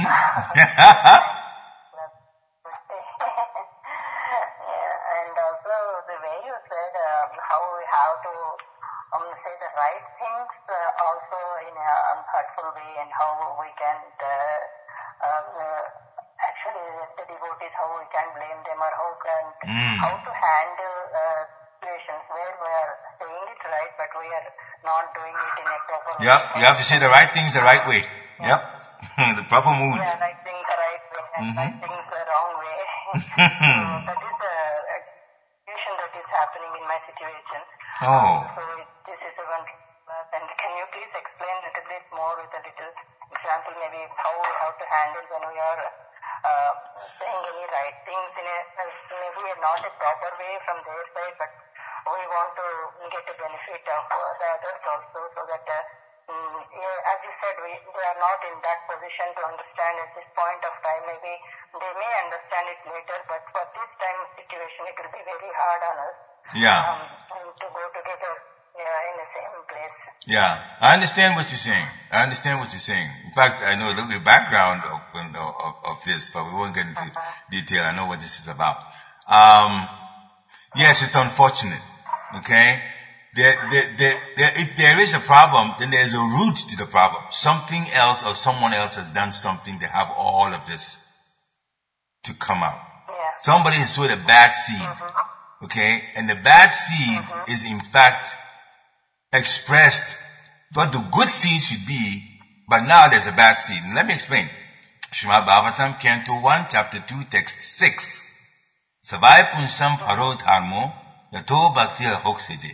Yeah, and also the way you said um, how we have to um, say the right things uh, also in a unhurtful way, and how we can uh, um, uh, actually the devotees, how we can blame them, or how can Mm. how to handle uh, situations where we are saying it right but we are not doing it in a proper way. Yep. You have to say the right things the right way. Yep. The proper mood. Yeah, right things the right way and Mhm. right things the wrong way. So that is the situation that is happening in my situation. Oh. So it, this is a one. And can you please explain a little bit more with a little example, maybe how we have to handle when we are uh, saying any right things in a maybe not a proper way from their side, but we want to get a benefit of uh, the others also, so that uh, mm, yeah, as you said, we, they are not in that position to understand at this point of time. Maybe they may understand it later, but for this time situation, it will be very hard on us. Yeah. Um, and to go together yeah, in the same place. Yeah. I understand what you're saying. I understand what you're saying. In fact, I know a little bit of background of, of, of this, but we won't get into Uh-huh. detail. I know what this is about. Um, yes, it's unfortunate. Okay? There, there, there, there, if there is a problem, then there's a root to the problem. Something else or someone else has done something to have all of this to come out. Yeah. Somebody has sowed a bad seed. Okay? And the bad seed is in fact expressed what the good seed should be, but now there's a bad seed. And let me explain. Srimad Bhagavatam, Canto one, Chapter two, Text six. Savai punsam pharo dharmo yato bhaktiya hokseje.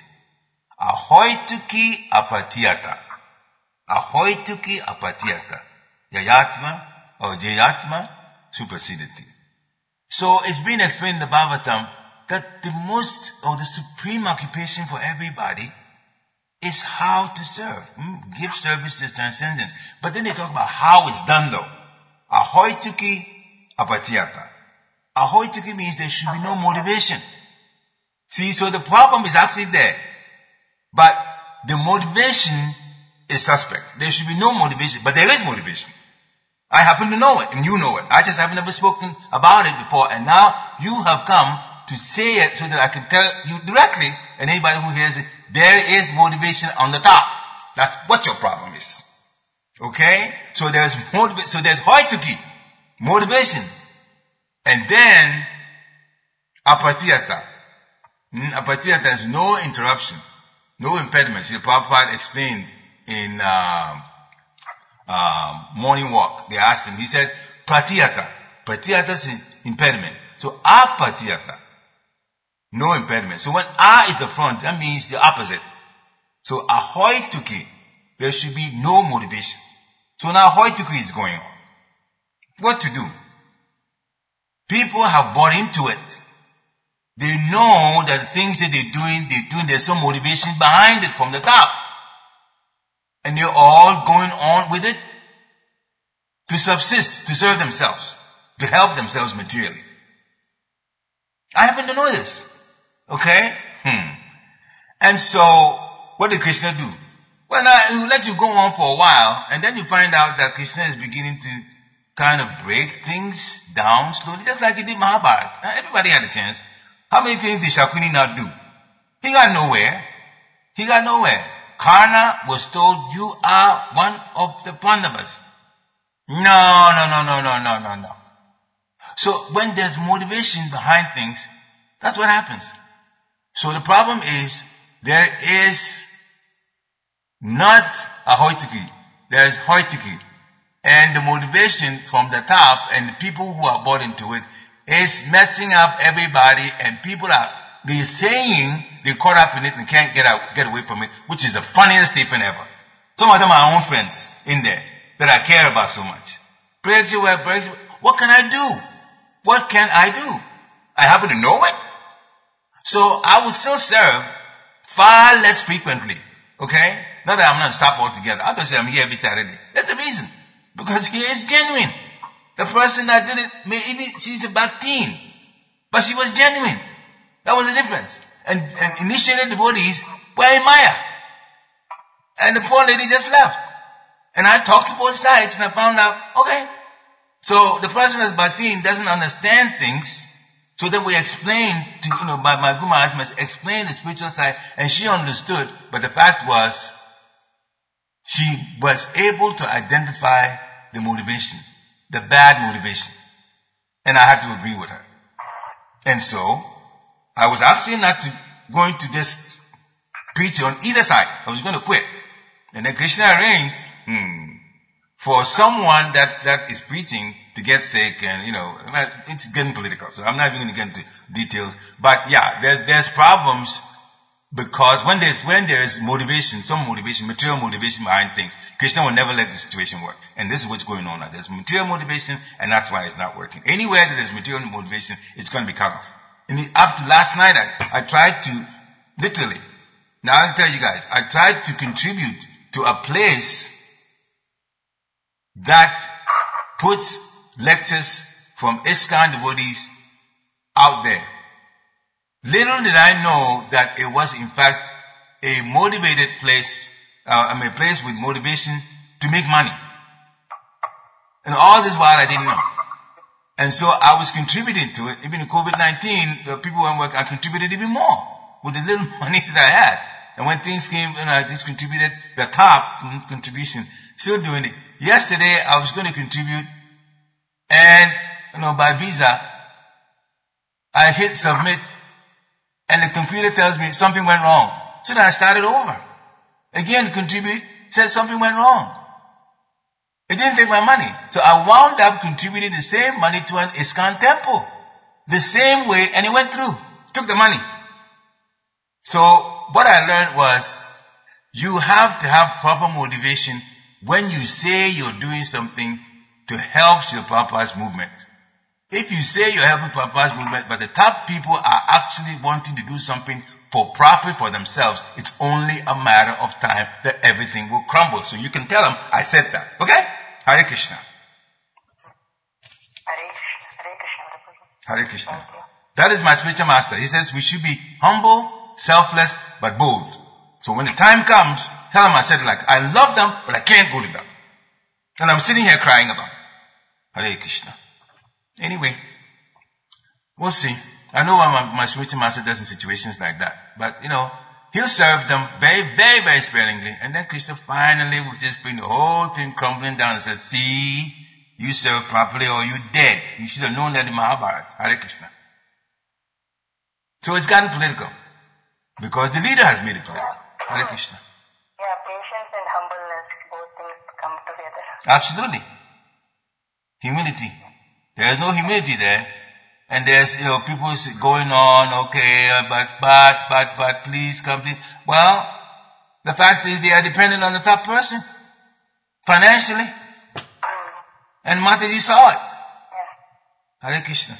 Ahoituki apatiyata. Ahoituki apatiyata. Yayatma or Jayatma supersediti. So it's been explained in the Bhagavatam that the most or the supreme occupation for everybody is how to serve. Mm, give service to transcendence. But then they talk about how it's done though. Ahoituki apatiyata. Ahoituki means there should be no motivation. See, so the problem is actually there. But the motivation is suspect. There should be no motivation, but there is motivation. I happen to know it, and you know it. I just have never spoken about it before, and now you have come to say it so that I can tell you directly, and anybody who hears it, there is motivation on the top. That's what your problem is. Okay? So there's motivation, so there's hoituki, motivation. And then, apatiyata. Mm, apatiyata is no interruption, no impediment. The Prabhupada explained in um, uh, Morning Walk. They asked him, he said, pratiyata. Pratiyata is impediment. So apatiyata, no impediment. So when a is the front, that means the opposite. So ahoituki, there should be no motivation. So now ahoituki is going on. What to do? People have bought into it. They know that the things that they're doing, they're doing, there's some motivation behind it from the top. And they're all going on with it to subsist, to serve themselves, to help themselves materially. I happen to know this. Okay? Hmm. And so, what did Krishna do? Well, now, he will let you go on for a while, and then you find out that Krishna is beginning to kind of break things down slowly, just like he did Mahabharata. Now, everybody had a chance. How many things did Shakuni not do? He got nowhere. He got nowhere. Karna was told, you are one of the Pandavas. No, no, no, no, no, no, no, no. So when there's motivation behind things, that's what happens. So the problem is, there is not a hoituki. There is hoituki. And the motivation from the top and the people who are bought into it is messing up everybody, and people are, they're saying they're caught up in it and can't get out, get away from it, which is the funniest statement ever. Some of them are our own friends in there that I care about so much. What can I do? What can I do? I happen to know it. So I will still serve far less frequently. Okay? Not that I'm going to stop altogether. I'm going to say I'm here every Saturday. That's the reason. Because he is genuine. The person that did it, may even, she's a bhaktin. But she was genuine. That was the difference. And, and initiated devotees were in Maya. And the poor lady just left. And I talked to both sides and I found out, okay. So the person as bhaktin doesn't understand things. So then we explained to, you know, my, my Guru Maharaj must explain the spiritual side, and she understood. But the fact was, she was able to identify the motivation, the bad motivation. And I had to agree with her. And so, I was actually not to, going to just preach on either side. I was going to quit. And then Krishna arranged, hmm, for someone that, that is preaching to get sick, and, you know, it's getting political, so I'm not even going to get into details. But yeah, there's, there's problems because when there's, when there is motivation, some motivation, material motivation behind things, Krishna will never let the situation work. And this is what's going on now. There's material motivation, and that's why it's not working. Anywhere that there's material motivation, it's going to be cut off. And up to last night, I, I tried to, literally, now I'll tell you guys, I tried to contribute to a place that puts lectures from ISKCON devotees out there. Little did I know that it was in fact a motivated place, uh, I mean a place with motivation to make money. And all this while I didn't know. And so I was contributing to it. Even in COVID nineteen, the people weren't working, I contributed even more with the little money that I had. And when things came, you know, I just contributed the top contribution, still doing it. Yesterday, I was going to contribute, and, you know, by visa, I hit submit, and the computer tells me something went wrong. So then I started over. Again, contribute, said something went wrong. It didn't take my money. So I wound up contributing the same money to an ISKCON temple. The same way, and it went through. Took the money. So, what I learned was, you have to have proper motivation when you say you're doing something to help Srila Prabhupada's movement. If you say you're helping Prabhupada's movement, but the top people are actually wanting to do something for profit for themselves, it's only a matter of time that everything will crumble. So you can tell them, I said that. Okay? Hare Krishna. Hare, Hare Krishna. Hare Krishna. That is my spiritual master. He says we should be humble, selfless, but bold. So when the time comes Tell them I said like, I love them, but I can't go to them. And I'm sitting here crying about it. Hare Krishna. Anyway, we'll see. I know what my, my spiritual master does in situations like that. But, you know, he'll serve them very, very, very sparingly. And then Krishna finally will just bring the whole thing crumbling down and say, see, you serve properly or you dead. You should have known that in Mahabharata. Hare Krishna. So it's gotten political. Because the leader has made it political. Hare Krishna. Yeah, patience and humbleness, both things come together. Absolutely. Humility. There is no humility there. And there's, you know, people going on, okay, but, but, but, but, please come, please. Well, the fact is they are dependent on the top person. Financially. And Mataji saw it. Yeah. Hare Krishna.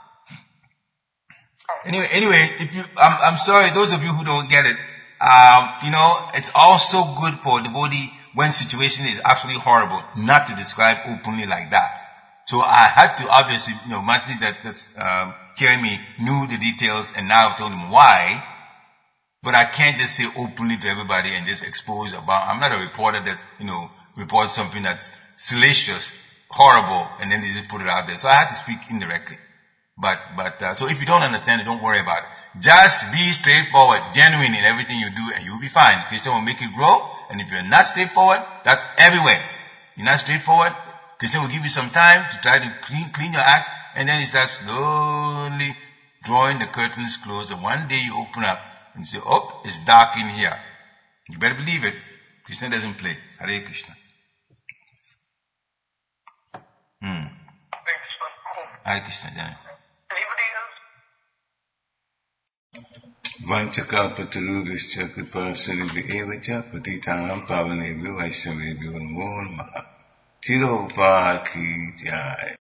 Anyway, anyway, if you, I'm, I'm sorry, those of you who don't get it, um, you know, it's also good for the devotee when situation is absolutely horrible, not to describe openly like that. So I had to obviously, you know, Mataji that, that's, um, hearing me knew the details and now I've told him why, but I can't just say openly to everybody and just expose about, I'm not a reporter that, you know, reports something that's salacious, horrible, and then they just put it out there. So I had to speak indirectly. But, but, uh, so if you don't understand it, don't worry about it. Just be straightforward, genuine in everything you do, and you'll be fine. Krishna will make it grow, and if you're not straightforward, that's everywhere. You're not straightforward, Krishna will give you some time to try to clean, clean your act, and then he starts slowly drawing the curtains close, and one day you open up, and say, oh, it's dark in here. You better believe it. Krishna doesn't play. Hare Krishna. Hmm. Hare Krishna, Jai. Vanchakapatarubhischa kripasinubhyevacha patitam pavanebhyo vaishnavebhyo namo namaha. Tiro Ki Jai.